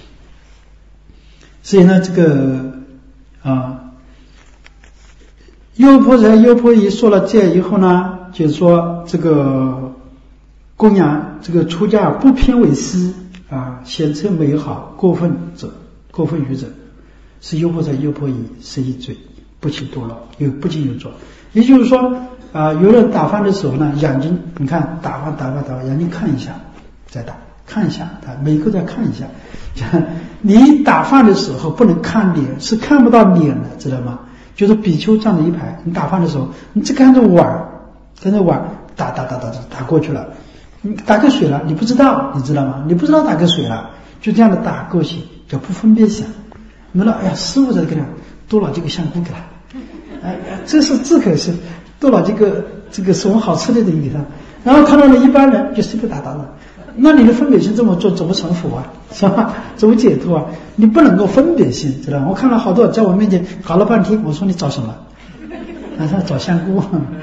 所以呢，这个啊，优婆塞优婆夷说了戒以后呢，就是说这个供养这个出家不偏为师。啊，显称美好，过分者，过分于者，是优婆塞优婆夷是一罪，不起多劳，有不仅有作。也就是说，啊，有人打饭的时候呢，眼睛你看打饭打饭打饭，眼睛看一下，再打，看一下，他每个再看一下。你打饭的时候不能看脸，是看不到脸的，知道吗？ 就是比丘站着一排，你打饭的时候，你只看着碗，跟着碗打打打打打打过去了，你打个水了，你不知道，你知道吗？你不知道打个水了，就这样的打过去，叫不分别想。没了，哎呀，师傅在这个多了几个香菇给他，哎呀，这是自可是多了这个这个什么好吃的东西给他，然后看到了一般人就随便打打了。那你的分别心这么做怎么成佛啊？是吧？怎么解脱啊？你不能够分别心，知道吗？我看了好多在我面前搞了半天，我说你找什么？啊，他找香菇。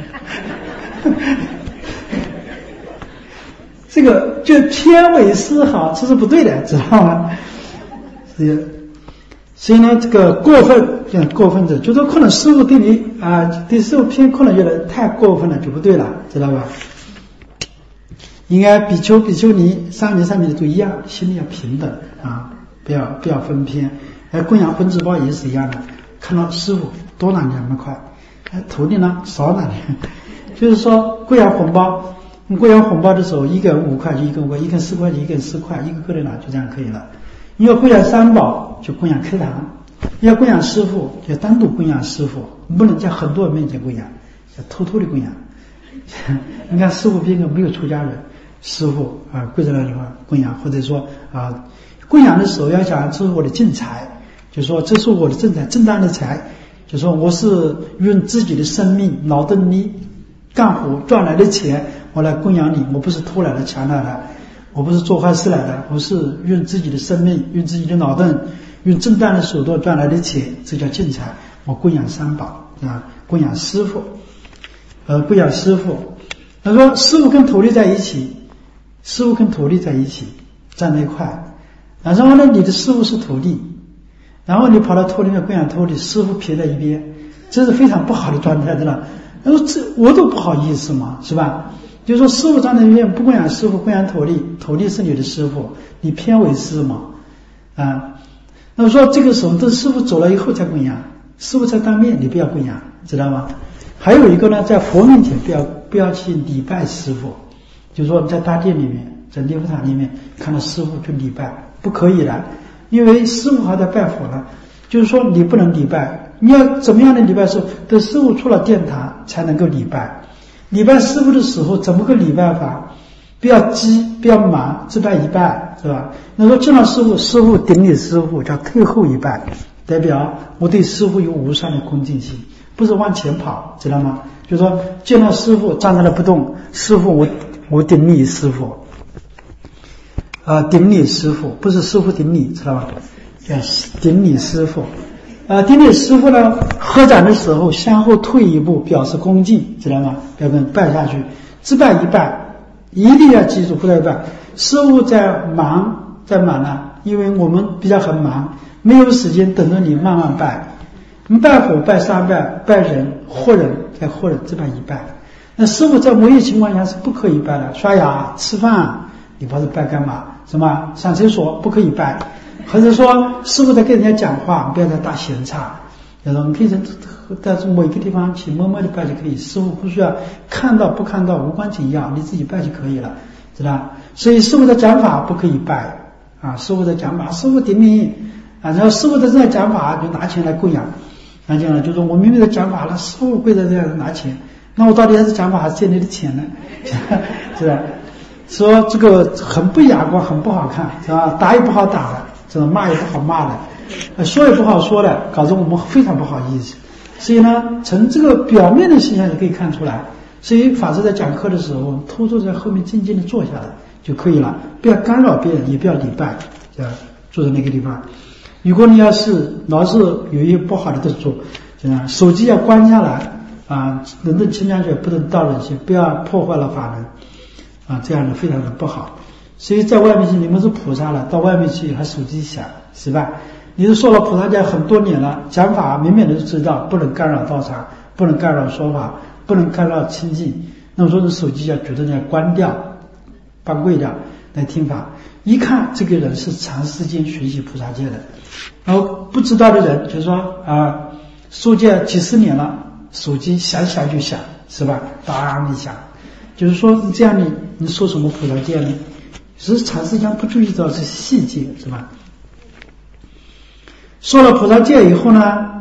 这个就偏为丝毫，这是不对的，知道吗？是，所以呢，这个过分，像过分者，就说可能师父对你啊，对师父偏可能有点太过分了，就不对了，知道吧？应该比丘比丘尼上面上面的都一样，心里要平等啊，不要不要分偏。而供养婚织包也是一样的，看到师傅多拿两百块，徒弟呢少拿点，就是说供养红包，供养红包的时候，一个人五块就一个五块，一个人四块就一个人四块，一个个人拿就这样可以了。你要供养三宝就供养课堂，要供养师傅就单独供养师傅，不能在很多人面前供养，要偷偷的供养。你看师傅边上没有出家人。师傅啊，跪在那地方供养，或者说啊，供养的时候要想这是我的正财，就说这是我的正财，正当的财，就说我是用自己的生命、劳动力、干活赚来的钱，我来供养你，我不是偷来的、抢来的，我不是做坏事来的，我是用自己的生命、用自己的劳动、用正当的手段赚来的钱，这叫正财。我供养三宝啊，供养师傅，呃，供养师傅。他说师傅跟徒弟在一起。师傅跟徒弟在一起站在一块，然后呢，你的师傅是徒弟，然后你跑到徒弟那供养徒弟，师傅撇在一边，这是非常不好的状态，对吧？然后这我都不好意思嘛，是吧？就是说师傅站在一边不供养师傅，供养徒弟，徒弟是你的师傅，你偏为师嘛，啊？那么说这个时候等师傅走了以后才供养，师傅在当面你不要供养，知道吗？还有一个呢，在佛面前不要不要去礼拜师傅。就是说在大殿里面，在礼佛堂里面看到师傅去礼拜不可以的，因为师傅还在拜佛呢。就是说你不能礼拜，你要怎么样的礼拜师傅？等师傅出了殿堂才能够礼拜。礼拜师傅的时候怎么个礼拜法？不要急，不要忙，只拜一拜，是吧？那说见到师傅，师傅顶礼师傅叫退后一拜，代表我对师傅有无上的恭敬心，不是往前跑，知道吗？就是说见到师傅站在那不动，师傅我我顶礼师傅，啊、呃，顶礼师傅不是师傅顶礼，知道吧？叫顶礼师傅，啊、呃，顶礼师傅呢，合掌的时候向后退一步，表示恭敬，知道吗？不要跟拜下去，只拜一拜，一定要记住，不拜一拜。师傅在忙，在忙呢，因为我们比较很忙，没有时间等着你慢慢拜。你拜佛、拜三拜、拜人、活人，再活人，只拜一拜。那师傅在某些情况下是不可以拜的，刷牙、吃饭，你不是拜干嘛？什么上厕所不可以拜，或者说师傅在跟人家讲话，不要在打闲岔。然后你可以在某一个地方去默默的拜就可以，师傅不需要看到不看到无关紧要，你自己拜就可以了，知道？所以师傅的讲法不可以拜啊，师傅的讲法，师傅顶礼啊，然后师傅的这样讲法就拿钱来供养。那讲了，就是我明明在讲法了，师傅跪在这样拿钱，那我到底还是讲法还是借你的钱呢？是吧？说这个很不雅观，很不好看，是吧？打也不好打的，这种骂也不好骂的，说也不好说的，搞得我们非常不好意思。所以呢，从这个表面的现象就可以看出来。所以法师在讲课的时候，偷偷在后面静静的坐下来就可以了，不要干扰别人，也不要礼拜，啊，坐在那个地方。如果你要是老是有一些不好的动作，这样手机要关下来啊，人的清凉水不能到人心，不要破坏了法门啊，这样的非常的不好。所以在外面去，你们是菩萨了，到外面去还手机响，是吧？你是受了菩萨戒很多年了，讲法明明都知道，不能干扰道场，不能干扰说法，不能干扰清净。那么说是手机要绝对要关掉，关柜掉来听法。一看这个人是长时间学习菩萨戒的，然后不知道的人就是说啊，受戒几十年了，手机想想就响，是吧？当一响，就是说这样你你受什么菩萨戒呢？是长时间不注意到是细节，是吧？受了菩萨戒以后呢，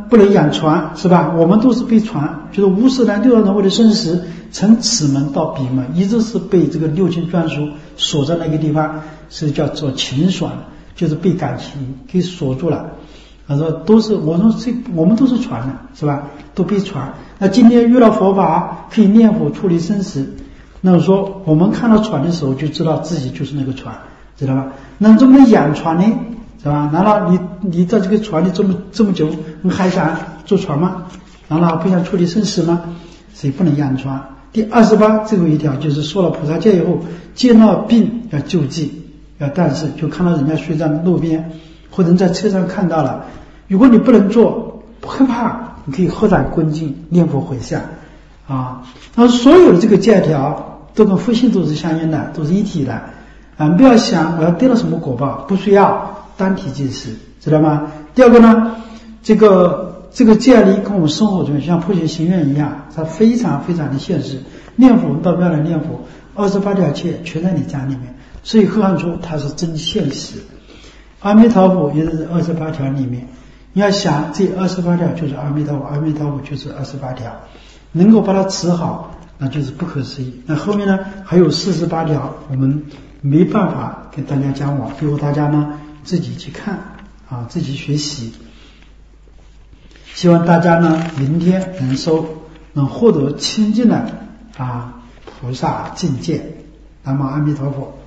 不能养船，是吧？我们都是被船，就是五十男六道轮回的生死，从此门到彼门，一直是被这个六亲眷属锁在那个地方，是叫做情锁，就是被感情给锁住了。他说都是，我说这我们都是船的，是吧？都被船。那今天遇到佛法，可以念佛处理生死。那么说，我们看到船的时候，就知道自己就是那个船，知道吧？那怎么能养船呢？是吧？难道你你在这个船里这么这么久，你还想坐船吗？难道不想处理生死吗？所以不能养船。第二十八最后一条就是说了菩萨戒以后，见到病要救济，要但是就看到人家睡在路边，或者在车上看到了，如果你不能做，不害怕，你可以合掌恭敬念佛回向啊。那所有的这个戒条都跟佛性都是相应的，都是一体的啊！不要想我要得到什么果报，不需要，单体即是，知道吗？第二个呢，这个这个戒律跟我们生活中像破邪行愿一样，它非常非常的现实。念佛到庙来念佛，二十八条戒全在你家里面，所以看出它是真现实。阿弥陀佛也是二十八条里面，你要想这二十八条就是阿弥陀佛，阿弥陀佛就是二十八条，能够把它持好，那就是不可思议。那后面呢还有四十八条，我们没办法跟大家讲完，最后大家呢自己去看啊，自己学习。希望大家呢明天能收，能获得清净的啊菩萨境界。南无阿弥陀佛。